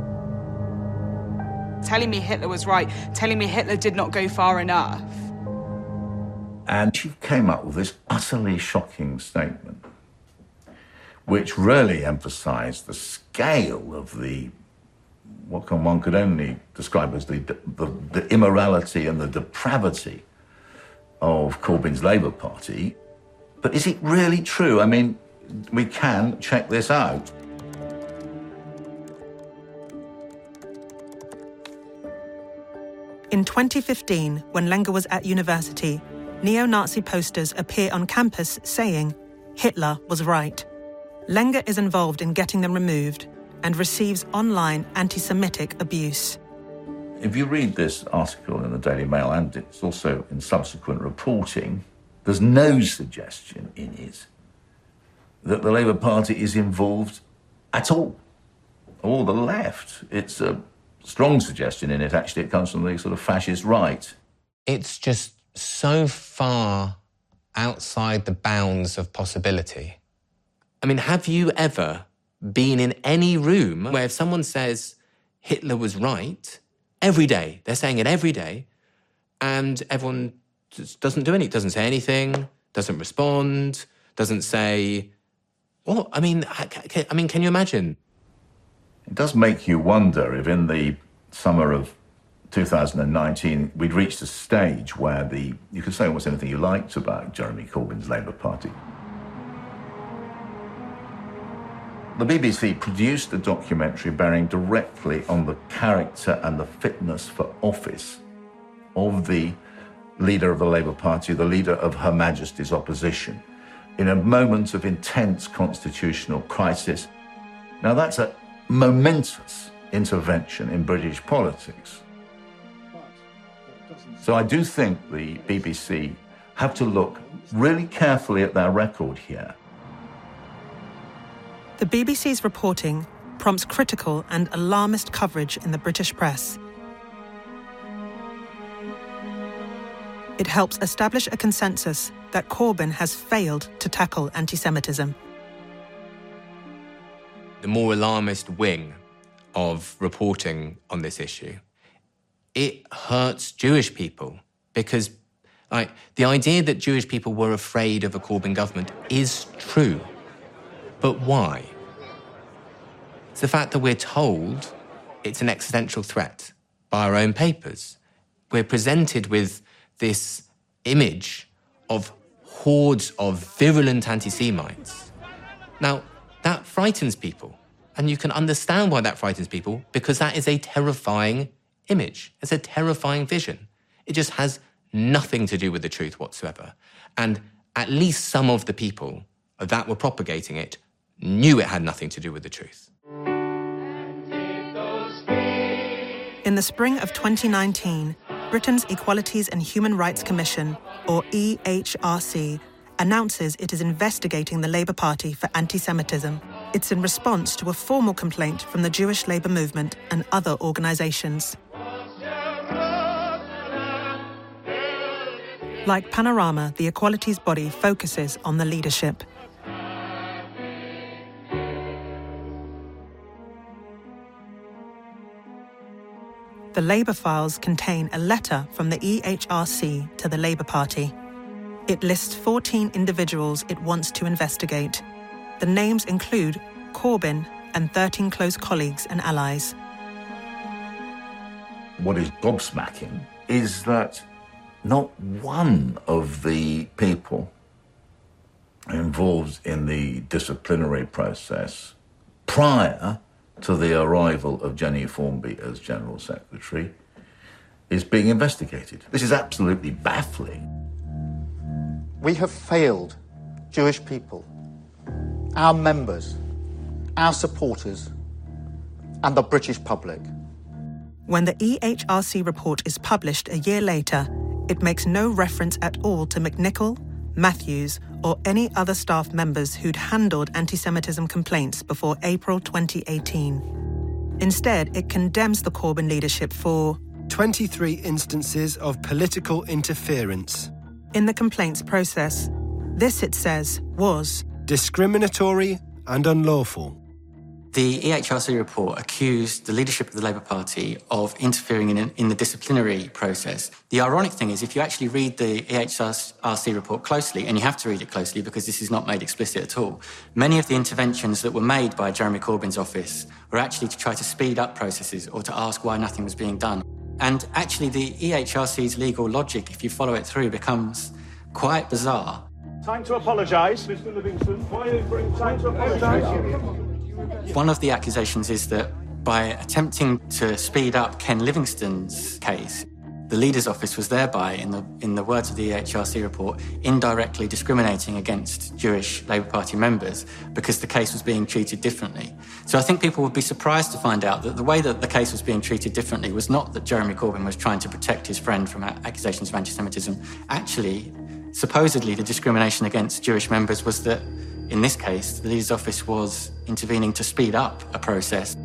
Telling me Hitler was right, telling me Hitler did not go far enough. And she came up with this utterly shocking statement, which really emphasised the scale of the, what can, one could only describe as the, the, the immorality and the depravity of Corbyn's Labour Party. But is it really true? I mean, we can check this out. In twenty fifteen, when Lenga was at university, neo-Nazi posters appear on campus saying, "Hitler was right." Lenga is involved in getting them removed and receives online anti-Semitic abuse. If you read this article in the Daily Mail, and it's also in subsequent reporting, there's no suggestion in it that the Labour Party is involved at all, or the left. It's a strong suggestion in it, actually. It comes from the sort of fascist right. It's just so far outside the bounds of possibility. I mean, have you ever been in any room where if someone says Hitler was right, every day, they're saying it every day, and everyone just doesn't do anything, doesn't say anything, doesn't respond, doesn't say, well, I mean, I mean, can you imagine? It does make you wonder if in the summer of two thousand nineteen, we'd reached a stage where the, you could say almost anything you liked about Jeremy Corbyn's Labour Party. The B B C produced a documentary bearing directly on the character and the fitness for office of the leader of the Labour Party, the leader of Her Majesty's opposition, in a moment of intense constitutional crisis. Now, that's a momentous intervention in British politics. So I do think the B B C have to look really carefully at their record here. The B B C's reporting prompts critical and alarmist coverage in the British press. It helps establish a consensus that Corbyn has failed to tackle anti-Semitism. The more alarmist wing of reporting on this issue, it hurts Jewish people because like, the idea that Jewish people were afraid of a Corbyn government is true. But why? It's the fact that we're told it's an existential threat by our own papers. We're presented with this image of hordes of virulent anti-Semites. Now, that frightens people. And you can understand why that frightens people, because that is a terrifying image. It's a terrifying vision. It just has nothing to do with the truth whatsoever. And at least some of the people that were propagating it knew it had nothing to do with the truth. In the spring of twenty nineteen, Britain's Equalities and Human Rights Commission, or E H R C, announces it is investigating the Labour Party for anti-Semitism. It's in response to a formal complaint from the Jewish Labour movement and other organisations. Like Panorama, the equalities body focuses on the leadership. The Labour files contain a letter from the E H R C to the Labour Party. It lists fourteen individuals it wants to investigate. The names include Corbyn and thirteen close colleagues and allies. What is gobsmacking is that not one of the people involved in the disciplinary process prior to the arrival of Jenny Formby as General Secretary is being investigated. This is absolutely baffling. We have failed Jewish people, our members, our supporters, and the British public. When the E H R C report is published a year later, it makes no reference at all to McNichol, Matthews, or any other staff members who'd handled anti-Semitism complaints before April twenty eighteen. Instead, it condemns the Corbyn leadership for twenty-three instances of political interference in the complaints process. This, it says, was discriminatory and unlawful. The E H R C report accused the leadership of the Labour Party of interfering in, in the disciplinary process. The ironic thing is, if you actually read the E H R C report closely, and you have to read it closely because this is not made explicit at all, many of the interventions that were made by Jeremy Corbyn's office were actually to try to speed up processes or to ask why nothing was being done. And actually the E H R C's legal logic, if you follow it through, becomes quite bizarre. Time to apologise, Mister Livingston. Why are you bring time to apologise? One of the accusations is that by attempting to speed up Ken Livingstone's case, the leader's office was thereby, in the in the words of the E H R C report, indirectly discriminating against Jewish Labour Party members because the case was being treated differently. So I think people would be surprised to find out that the way that the case was being treated differently was not that Jeremy Corbyn was trying to protect his friend from accusations of anti-Semitism. Actually, supposedly the discrimination against Jewish members was that, in this case, the leader's office was intervening to speed up a process.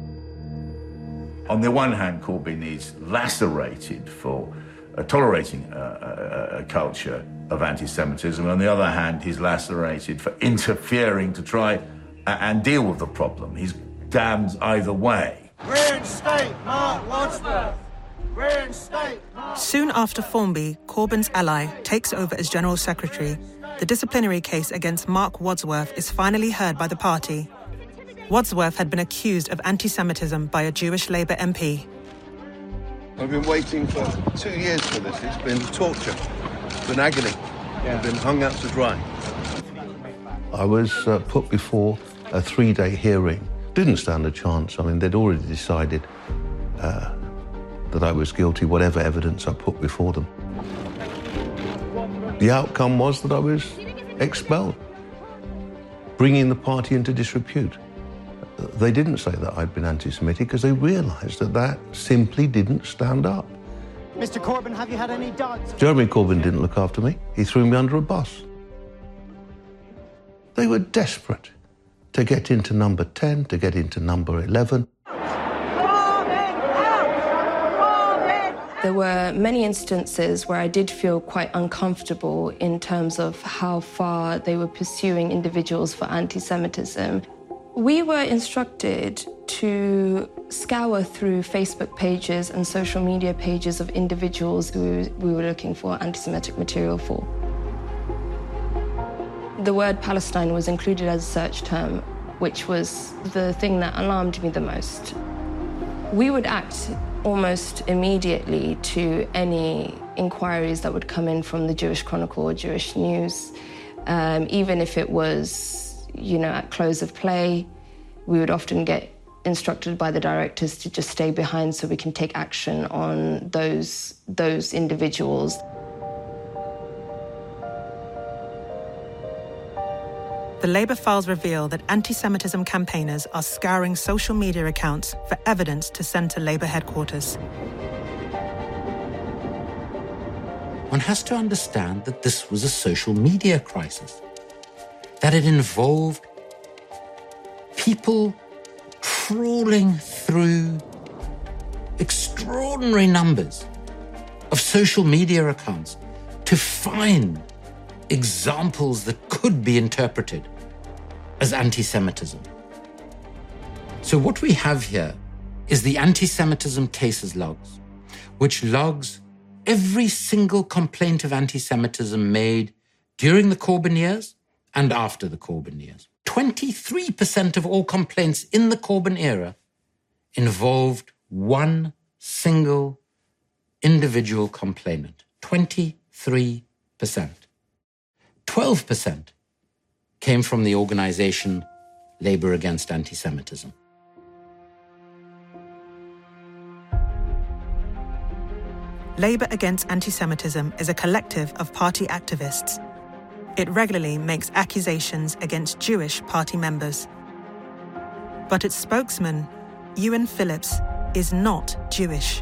On the one hand, Corbyn is lacerated for uh, tolerating a, a, a culture of anti-Semitism. On the other hand, he's lacerated for interfering to try and deal with the problem. He's damned either way. Reinstate Mark Wadsworth! Reinstate Mark... Soon after Formby, Corbyn's ally, takes over as General Secretary, the disciplinary case against Mark Wadsworth is finally heard by the party. Wadsworth had been accused of anti-Semitism by a Jewish Labour M P. I've been waiting for two years for this. It's been torture. It's been agony. I've been hung out to dry. I was uh, put before a three-day hearing. Didn't stand a chance. I mean, they'd already decided uh, that I was guilty, whatever evidence I put before them. The outcome was that I was expelled, bringing the party into disrepute. They didn't say that I'd been anti-Semitic because they realised that that simply didn't stand up. Mister Corbyn, have you had any doubts? Jeremy Corbyn didn't look after me. He threw me under a bus. They were desperate to get into number ten, to get into number eleven. There were many instances where I did feel quite uncomfortable in terms of how far they were pursuing individuals for anti-Semitism. We were instructed to scour through Facebook pages and social media pages of individuals who we were looking for anti-Semitic material for. The word Palestine was included as a search term, which was the thing that alarmed me the most. We would act almost immediately to any inquiries that would come in from the Jewish Chronicle or Jewish News, um, even if it was, you know, at close of play. We would often get instructed by the directors to just stay behind so we can take action on those, those individuals. The Labour files reveal that anti-Semitism campaigners are scouring social media accounts for evidence to send to Labour headquarters. One has to understand that this was a social media crisis, that it involved people trawling through extraordinary numbers of social media accounts to find examples that could be interpreted as anti-Semitism. So what we have here is the anti-Semitism cases logs, which logs every single complaint of anti-Semitism made during the Corbyn years and after the Corbyn years. twenty-three percent of all complaints in the Corbyn era involved one single individual complainant. twenty-three percent. twelve percent came from the organisation Labour Against Anti-Semitism. Labour Against Anti-Semitism is a collective of party activists. It regularly makes accusations against Jewish party members. But its spokesman, Ewan Phillips, is not Jewish.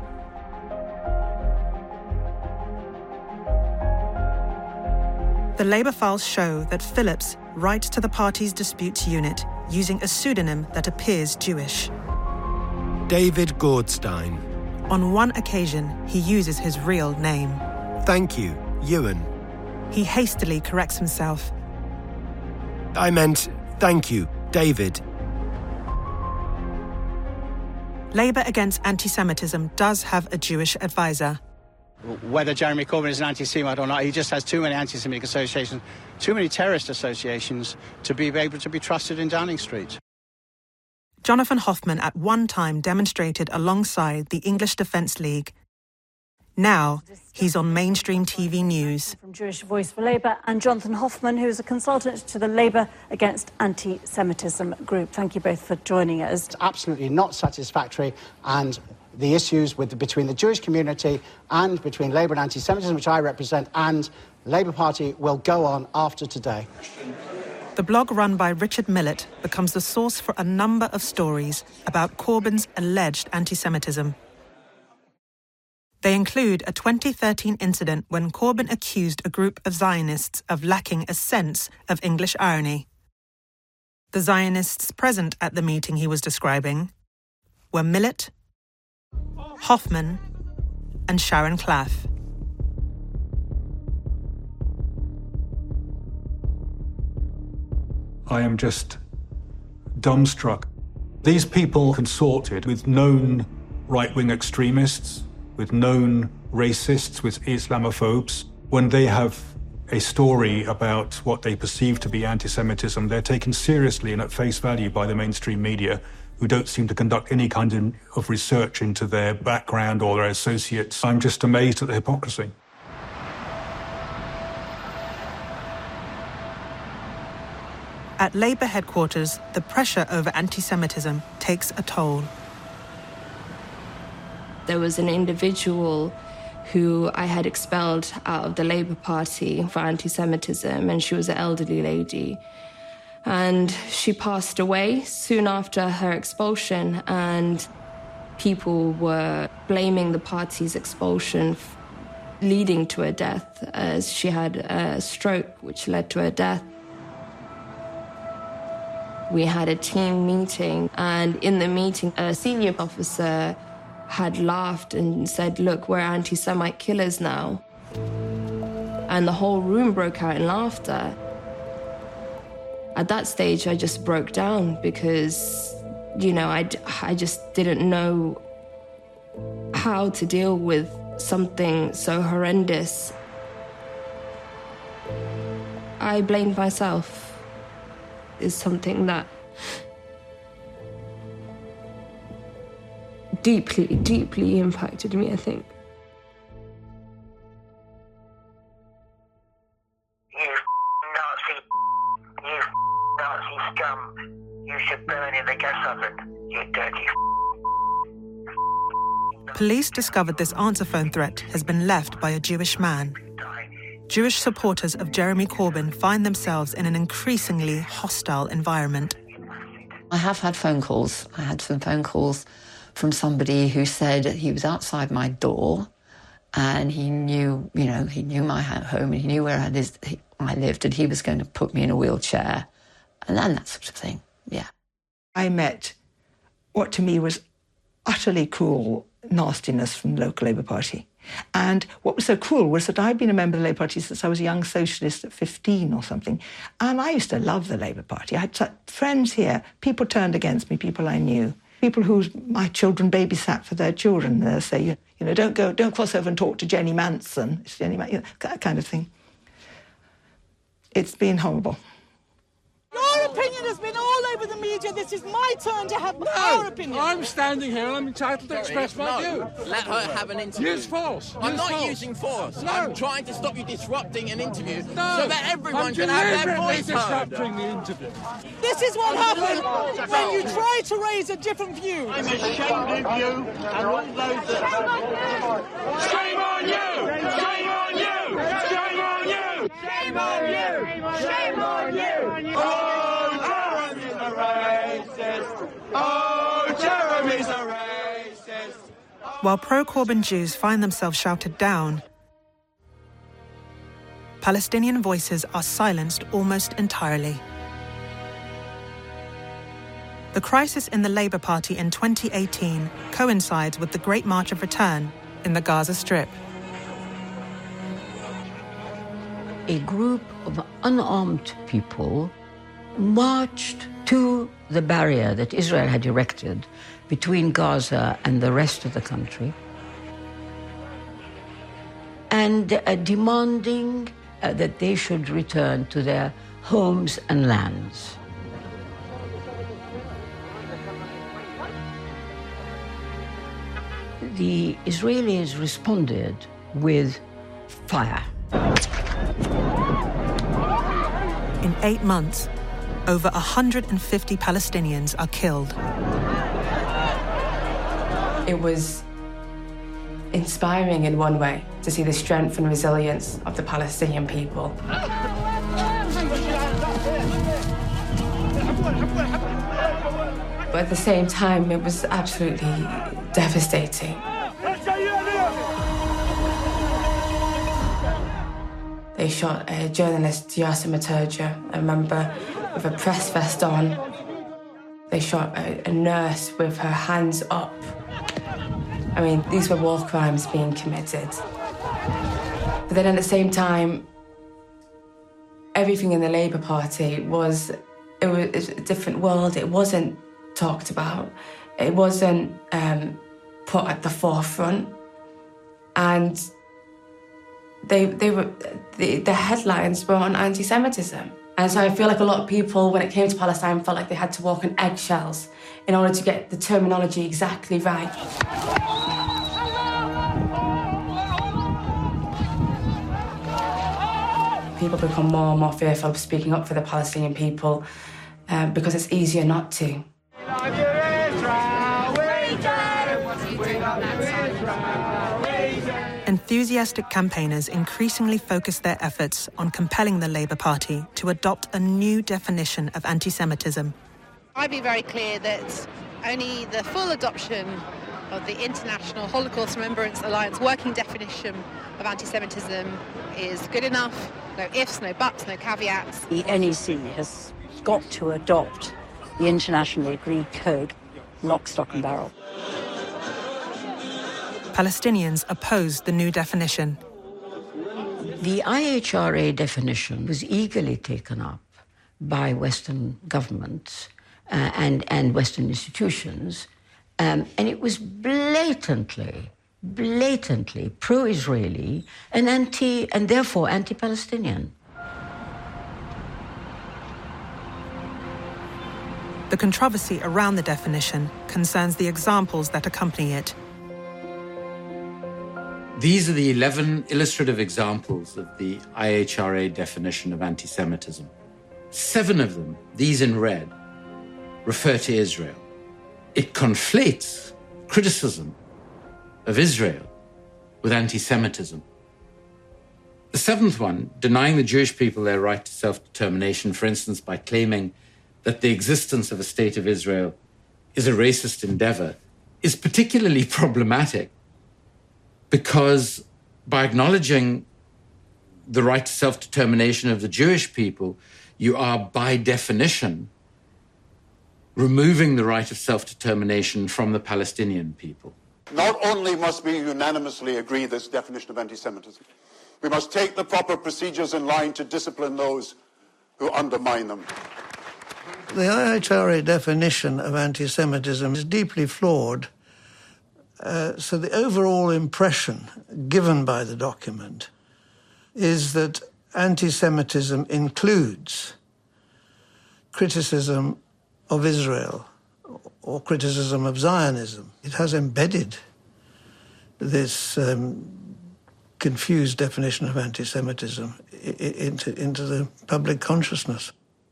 The Labour files show that Phillips writes to the party's disputes unit using a pseudonym that appears Jewish. David Gordstein. On one occasion, he uses his real name. Thank you, Ewan. He hastily corrects himself. I meant, thank you, David. Labour Against Anti-Semitism does have a Jewish advisor. Whether Jeremy Corbyn is an anti-Semite or not, he just has too many anti-Semitic associations, too many terrorist associations to be able to be trusted in Downing Street. Jonathan Hoffman at one time demonstrated alongside the English Defence League. Now, he's on mainstream T V news. From Jewish Voice for Labour, and Jonathan Hoffman, who is a consultant to the Labour Against Anti-Semitism group. Thank you both for joining us. It's absolutely not satisfactory, and the issues with the, between the Jewish community and between Labour and anti-Semitism, which I represent, and Labour Party will go on after today. The blog run by Richard Millett becomes the source for a number of stories about Corbyn's alleged anti-Semitism. They include a twenty thirteen incident when Corbyn accused a group of Zionists of lacking a sense of English irony. The Zionists present at the meeting he was describing were Millett, Hoffman, and Sharon Claff. I am just dumbstruck. These people consorted with known right-wing extremists, with known racists, with Islamophobes. When they have a story about what they perceive to be anti-Semitism, they're taken seriously and at face value by the mainstream media, who don't seem to conduct any kind of research into their background or their associates. I'm just amazed at the hypocrisy. At Labour headquarters, the pressure over anti-Semitism takes a toll. There was an individual who I had expelled out of the Labour Party for anti-Semitism, and she was an elderly lady. And she passed away soon after her expulsion, and people were blaming the party's expulsion, leading to her death, as she had a stroke, which led to her death. We had a team meeting, and in the meeting, a senior officer had laughed and said, "Look, we're anti-Semite killers now." And the whole room broke out in laughter. At that stage, I just broke down because, you know, I, I just didn't know how to deal with something so horrendous. I blamed myself. Is something that deeply, deeply impacted me, I think. You Nazi, you Nazi scum, you should burn in the gas oven, you dirty. Police discovered this answer phone threat has been left by a Jewish man. Jewish supporters of Jeremy Corbyn find themselves in an increasingly hostile environment. I have had phone calls. I had some phone calls from somebody who said he was outside my door and he knew, you know, he knew my home and he knew where I lived and he was going to put me in a wheelchair and, and that sort of thing, yeah. I met what to me was utterly cruel nastiness from the local Labour Party. And what was so cruel was that I'd been a member of the Labour Party since I was a young socialist at fifteen or something. And I used to love the Labour Party. I had such friends here. People turned against me, people I knew. People who my children babysat for their children. They say, you know, don't go, don't cross over and talk to Jenny Manson. It's Jenny Man- you know, that kind of thing. It's been horrible. Your opinion has been all over the media. This is my turn to have no, our opinion. I'm standing here and I'm entitled to express my view. Let her have an interview. Use force. I'm Use not force. using force. No. I'm trying to stop you disrupting an interview no. so that everyone I'm can have their voice heard. disrupting the interview. This is what happens when you try to raise a different view. I'm ashamed of you and all those that... Shame on you! Shame on you! Shame on you! Shame on you! Shame on you! Oh, Jeremy's a racist! Oh, Jeremy's a racist! While pro-Corbyn Jews find themselves shouted down, Palestinian voices are silenced almost entirely. The crisis in the Labour Party in twenty eighteen coincides with the Great March of Return in the Gaza Strip. A group of unarmed people marched to the barrier that Israel had erected between Gaza and the rest of the country, and uh, demanding uh, that they should return to their homes and lands. The Israelis responded with fire. In eight months, over one hundred fifty Palestinians are killed. It was inspiring in one way to see the strength and resilience of the Palestinian people. But at the same time, it was absolutely devastating. They shot a journalist, Yasser Materja, a member with a press vest on. They shot a, a nurse with her hands up. I mean, these were war crimes being committed. But then at the same time, everything in the Labour Party was, it was a different world. It wasn't talked about. It wasn't um, put at the forefront. And they, they were, the, the headlines were on anti-Semitism. And so I feel like a lot of people, when it came to Palestine, felt like they had to walk on eggshells in order to get the terminology exactly right. People become more and more fearful of speaking up for the Palestinian people uh, because it's easier not to. Enthusiastic campaigners increasingly focus their efforts on compelling the Labour Party to adopt a new definition of anti-Semitism. I'd be very clear that only the full adoption of the International Holocaust Remembrance Alliance working definition of anti-Semitism is good enough. No ifs, no buts, no caveats. The N E C has got to adopt the internationally agreed code, lock, stock and barrel. Palestinians opposed the new definition. The I H R A definition was eagerly taken up by Western governments uh, and, and Western institutions, um, and it was blatantly, blatantly pro-Israeli and anti, and therefore anti-Palestinian. The controversy around the definition concerns the examples that accompany it. These are the eleven illustrative examples of the I H R A definition of anti-Semitism. Seven of them, these in red, refer to Israel. It conflates criticism of Israel with anti-Semitism. The seventh one, denying the Jewish people their right to self-determination, for instance, by claiming that the existence of a state of Israel is a racist endeavor, is particularly problematic because by acknowledging the right to self-determination of the Jewish people, you are, by definition, removing the right of self-determination from the Palestinian people. Not only must we unanimously agree this definition of anti-Semitism, we must take the proper procedures in line to discipline those who undermine them. The I H R A definition of anti-Semitism is deeply flawed. Uh, so the overall impression given by the document is that anti-Semitism includes criticism of Israel or criticism of Zionism. It has embedded this um, confused definition of anti-Semitism into, into the public consciousness.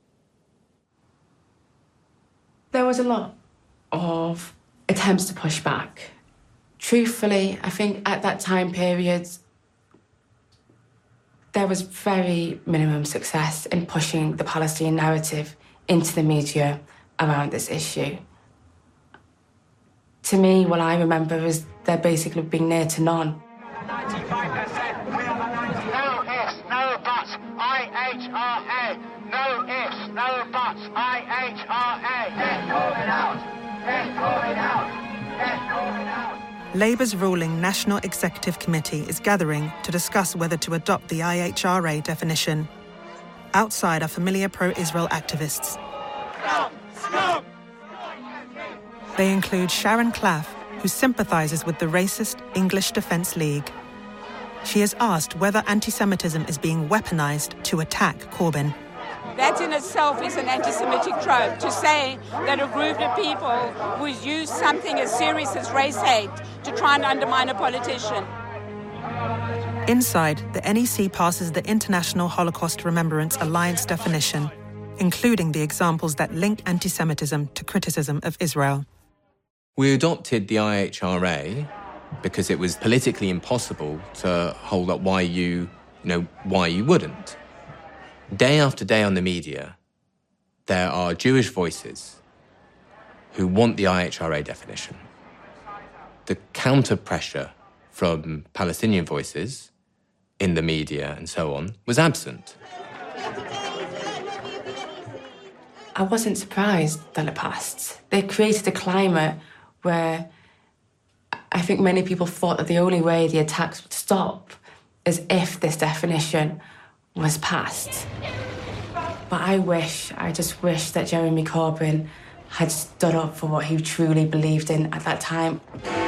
There was a lot of attempts to push back. Truthfully, I think at that time period, there was very minimum success in pushing the Palestinian narrative into the media around this issue. To me, what I remember is there basically being near to none. ninety-five percent. No ifs, no buts, I H R A. No ifs, no buts, I H R A. Get COVID out. Get COVID out. Get COVID out. Labour's ruling National Executive Committee is gathering to discuss whether to adopt the I H R A definition. Outside are familiar pro-Israel activists. Stop! Stop! They include Sharon Claff, who sympathises with the racist English Defence League. She has asked whether anti-Semitism is being weaponised to attack Corbyn. That in itself is an anti-Semitic trope, to say that a group of people would use something as serious as race hate to try and undermine a politician. Inside, the N E C passes the International Holocaust Remembrance Alliance definition, including the examples that link anti-Semitism to criticism of Israel. We adopted the I H R A because it was politically impossible to hold up why you, you know, why you wouldn't. Day after day on the media, there are Jewish voices who want the I H R A definition. The counter-pressure from Palestinian voices in the media and so on was absent. I wasn't surprised that it passed. They created a climate where I think many people thought that the only way the attacks would stop is if this definition was passed. But I wish, I just wish that Jeremy Corbyn had stood up for what he truly believed in at that time.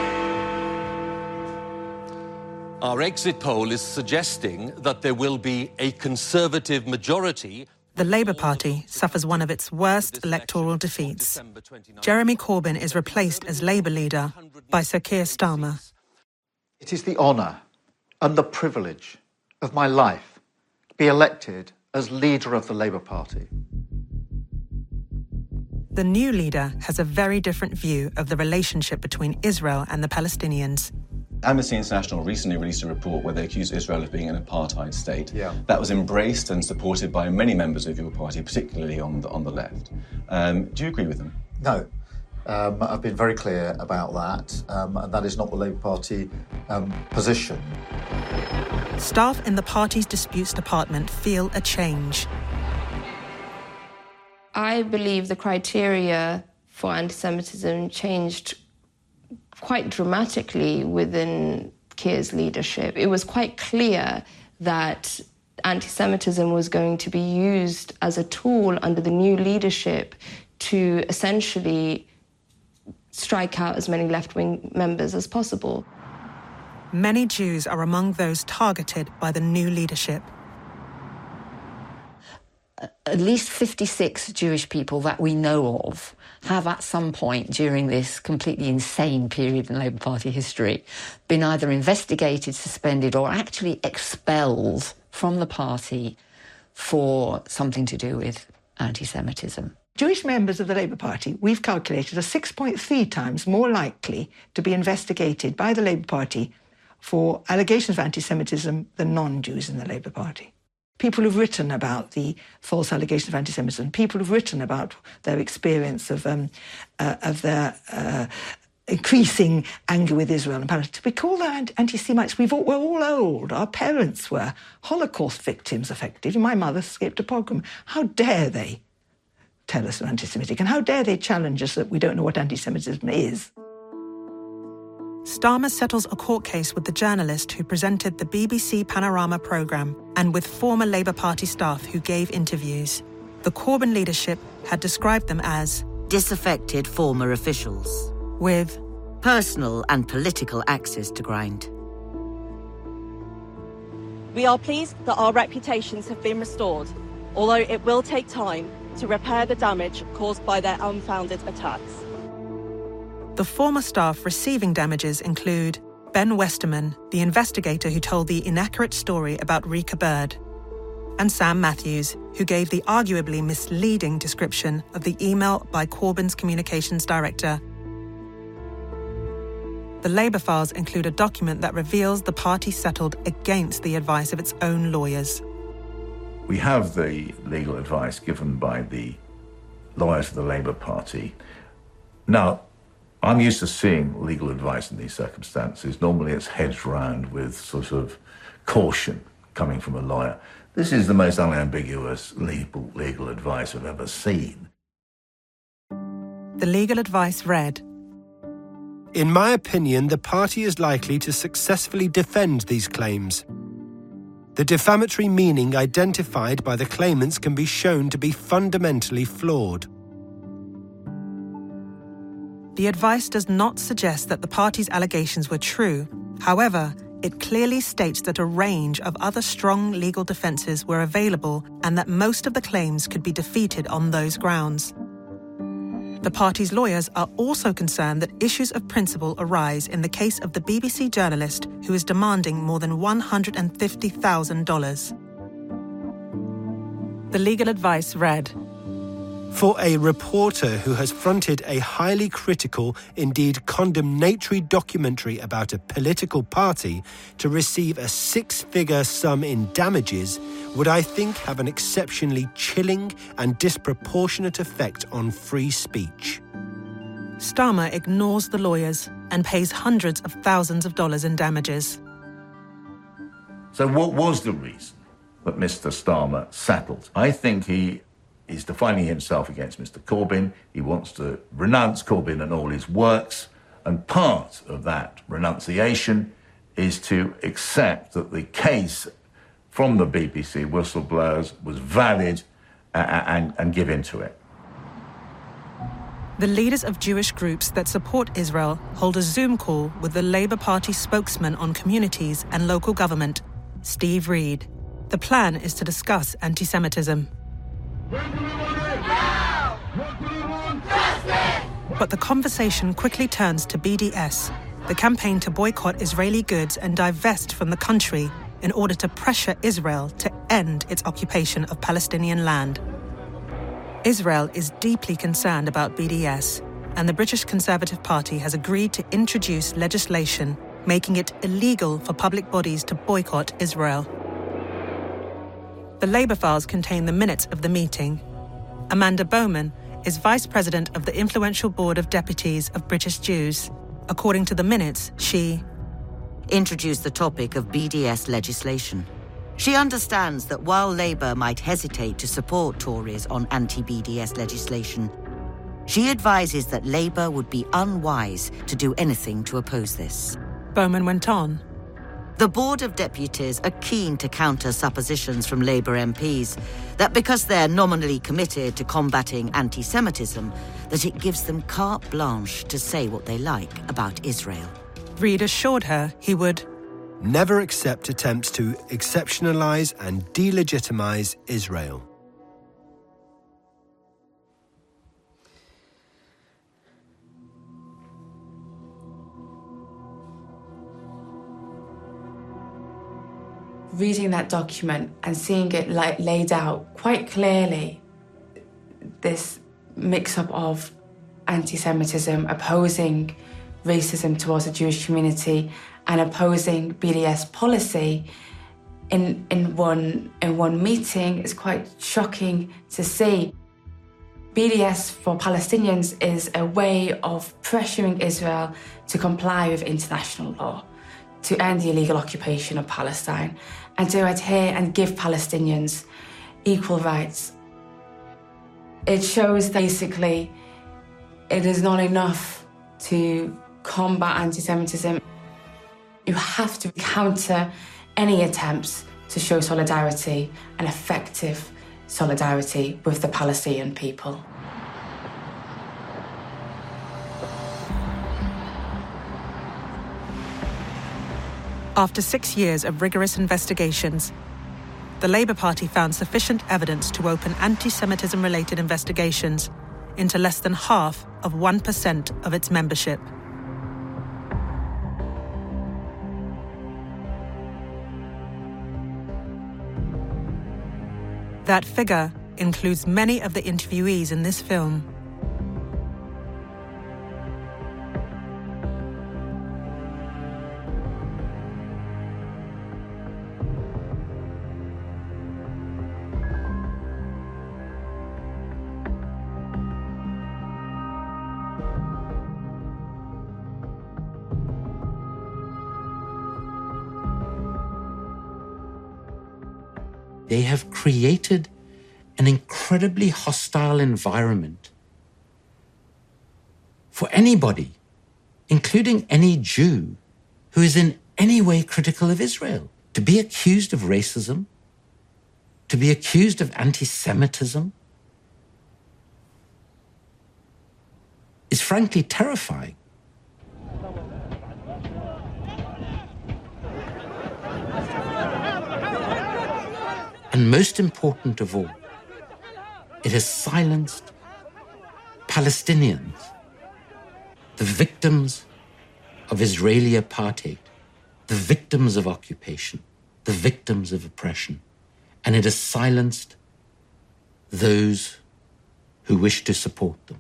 Our exit poll is suggesting that there will be a Conservative majority. The Labour Party suffers one of its worst electoral defeats. Jeremy Corbyn is replaced as Labour leader by Sir Keir Starmer. It is the honour and the privilege of my life to be elected as leader of the Labour Party. The new leader has a very different view of the relationship between Israel and the Palestinians. Amnesty International recently released a report where they accused Israel of being an apartheid state. Yeah. That was embraced and supported by many members of your party, particularly on the, on the left. Um, do you agree with them? No. Um, I've been very clear about that, um, and that is not the Labour Party um, position. Staff in the party's disputes department feel a change. I believe the criteria for anti-Semitism changed quite dramatically within Keir's leadership. It was quite clear that anti-Semitism was going to be used as a tool under the new leadership to essentially strike out as many left-wing members as possible. Many Jews are among those targeted by the new leadership. At least fifty-six Jewish people that we know of have at some point during this completely insane period in Labour Party history been either investigated, suspended or actually expelled from the party for something to do with anti-Semitism. Jewish members of the Labour Party, we've calculated, are six point three times more likely to be investigated by the Labour Party for allegations of anti-Semitism than non-Jews in the Labour Party. People who've written about the false allegations of anti-Semitism, people who've written about their experience of um, uh, of their uh, increasing anger with Israel and Palestine. We call them anti-Semites. We've all, we're all old. Our parents were Holocaust victims, effectively. My mother escaped a pogrom. How dare they tell us they're anti-Semitic? And how dare they challenge us that we don't know what anti-Semitism is? Starmer settles a court case with the journalist who presented the B B C Panorama programme and with former Labour Party staff who gave interviews. The Corbyn leadership had described them as disaffected former officials with personal and political axes to grind. We are pleased that our reputations have been restored, although it will take time to repair the damage caused by their unfounded attacks. The former staff receiving damages include Ben Westerman, the investigator who told the inaccurate story about Rika Bird, and Sam Matthews, who gave the arguably misleading description of the email by Corbyn's communications director. The Labour files include a document that reveals the party settled against the advice of its own lawyers. We have the legal advice given by the lawyers of the Labour Party. Now, I'm used to seeing legal advice in these circumstances. Normally it's hedged round with sort of caution coming from a lawyer. This is the most unambiguous legal, legal advice I've ever seen. The legal advice read, in my opinion, the party is likely to successfully defend these claims. The defamatory meaning identified by the claimants can be shown to be fundamentally flawed. The advice does not suggest that the party's allegations were true. However, it clearly states that a range of other strong legal defences were available and that most of the claims could be defeated on those grounds. The party's lawyers are also concerned that issues of principle arise in the case of the B B C journalist who is demanding more than one hundred fifty thousand dollars. The legal advice read, for a reporter who has fronted a highly critical, indeed condemnatory documentary about a political party to receive a six-figure sum in damages would, I think, have an exceptionally chilling and disproportionate effect on free speech. Starmer ignores the lawyers and pays hundreds of thousands of dollars in damages. So what was the reason that Mister Starmer settled? I think he is defining himself against Mister Corbyn. He wants to renounce Corbyn and all his works, and part of that renunciation is to accept that the case from the B B C whistleblowers was valid uh, and, and give in to it. The leaders of Jewish groups that support Israel hold a Zoom call with the Labour Party spokesman on communities and local government, Steve Reed. The plan is to discuss anti-Semitism. But the conversation quickly turns to B D S, the campaign to boycott Israeli goods and divest from the country in order to pressure Israel to end its occupation of Palestinian land. Israel is deeply concerned about B D S, and the British Conservative Party has agreed to introduce legislation making it illegal for public bodies to boycott Israel. The Labour files contain the minutes of the meeting. Amanda Bowman is Vice President of the influential Board of Deputies of British Jews. According to the minutes, she introduced the topic of B D S legislation. She understands that while Labour might hesitate to support Tories on anti-B D S legislation, she advises that Labour would be unwise to do anything to oppose this. Bowman went on. The Board of Deputies are keen to counter suppositions from Labour M Ps that because they're nominally committed to combating anti-Semitism, that it gives them carte blanche to say what they like about Israel. Reid assured her he would never accept attempts to exceptionalise and delegitimise Israel. Reading that document and seeing it like laid out quite clearly, this mix-up of anti-Semitism, opposing racism towards the Jewish community, and opposing B D S policy in in one in one meeting is quite shocking to see. B D S for Palestinians is a way of pressuring Israel to comply with international law, to end the illegal occupation of Palestine, and to adhere and give Palestinians equal rights. It shows that basically it is not enough to combat anti-Semitism, you have to counter any attempts to show solidarity and effective solidarity with the Palestinian people. After six years of rigorous investigations, the Labour Party found sufficient evidence to open anti-Semitism-related investigations into less than half of one percent of its membership. That figure includes many of the interviewees in this film. They have created an incredibly hostile environment for anybody, including any Jew, who is in any way critical of Israel. To be accused of racism, to be accused of anti-Semitism, is frankly terrifying. And most important of all, it has silenced Palestinians, the victims of Israeli apartheid, the victims of occupation, the victims of oppression, and it has silenced those who wish to support them.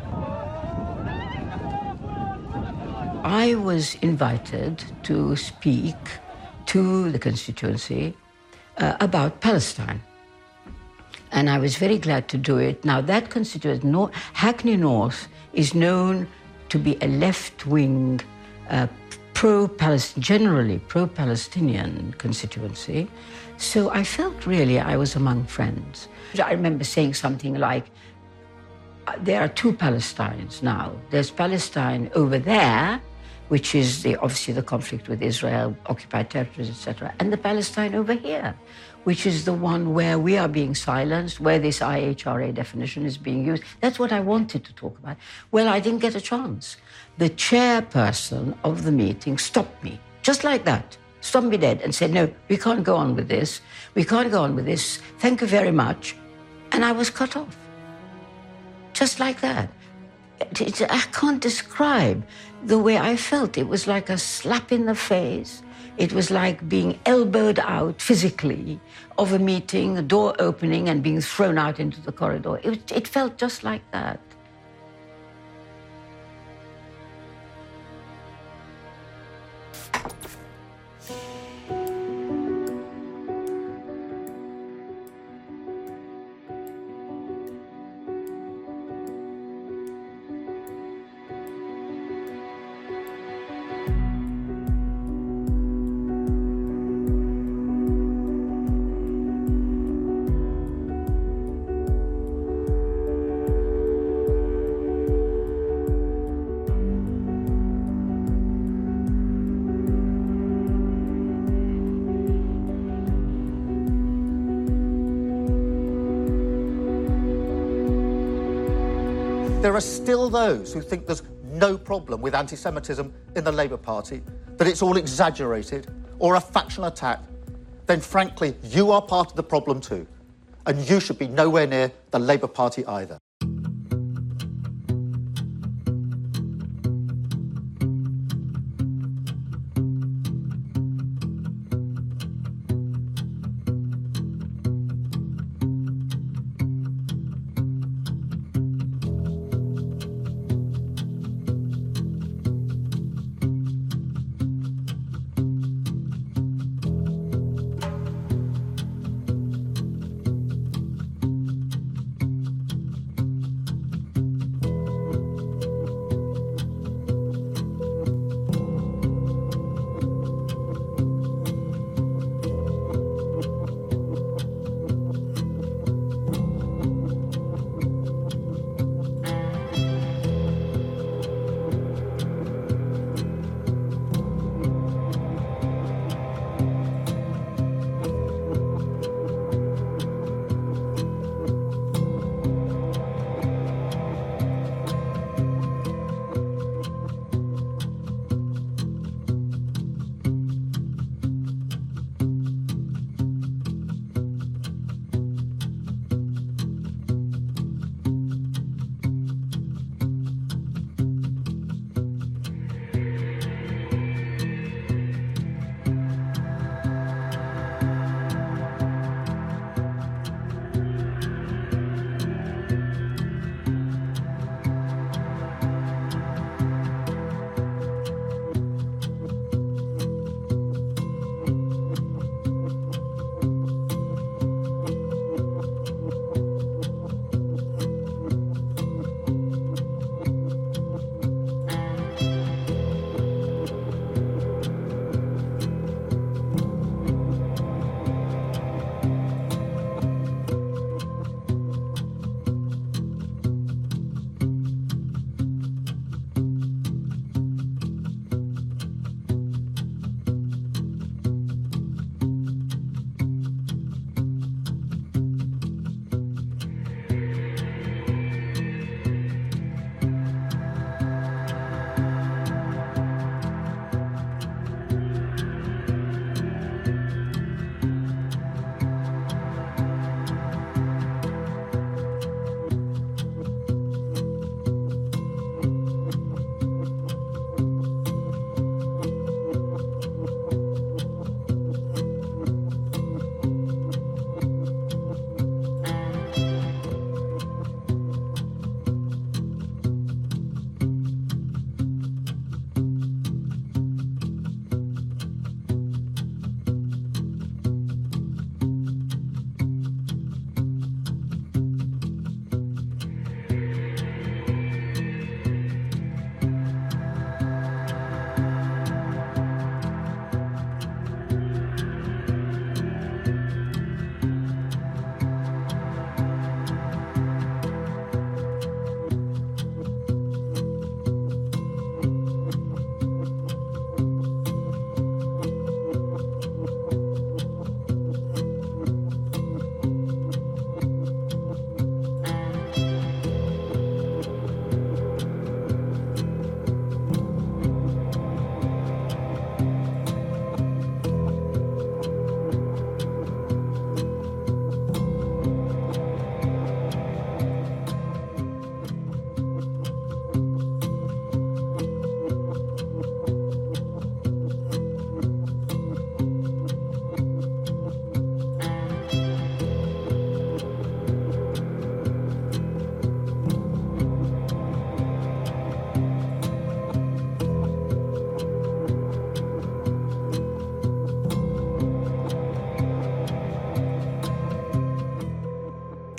I was invited to speak to the constituency Uh, about Palestine. And I was very glad to do it. Now, that constituency, North, Hackney North, is known to be a left-wing, uh, pro-Palestinian, generally pro-Palestinian constituency. So I felt really I was among friends. I remember saying something like, there are two Palestines now. There's Palestine over there, which is the, obviously the conflict with Israel, occupied territories, et cetera, and the Palestine over here, which is the one where we are being silenced, where this I H R A definition is being used. That's what I wanted to talk about. Well, I didn't get a chance. The chairperson of the meeting stopped me, just like that, stopped me dead and said, no, we can't go on with this. We can't go on with this. Thank you very much. And I was cut off, just like that. It, I can't describe the way I felt. It was like a slap in the face. It was like being elbowed out physically of a meeting, a door opening and being thrown out into the corridor. It, it felt just like that. There are still those who think there's no problem with anti-Semitism in the Labour Party, that it's all exaggerated or a factional attack. Then, frankly, you are part of the problem too, and you should be nowhere near the Labour Party either.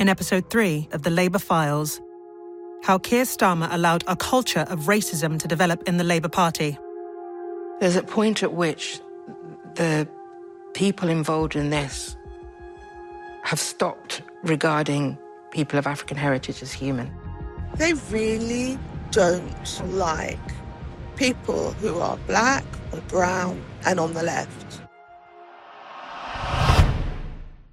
In episode three of the Labour Files, how Keir Starmer allowed a culture of racism to develop in the Labour Party. There's a point at which the people involved in this have stopped regarding people of African heritage as human. They really don't like people who are black or brown and on the left.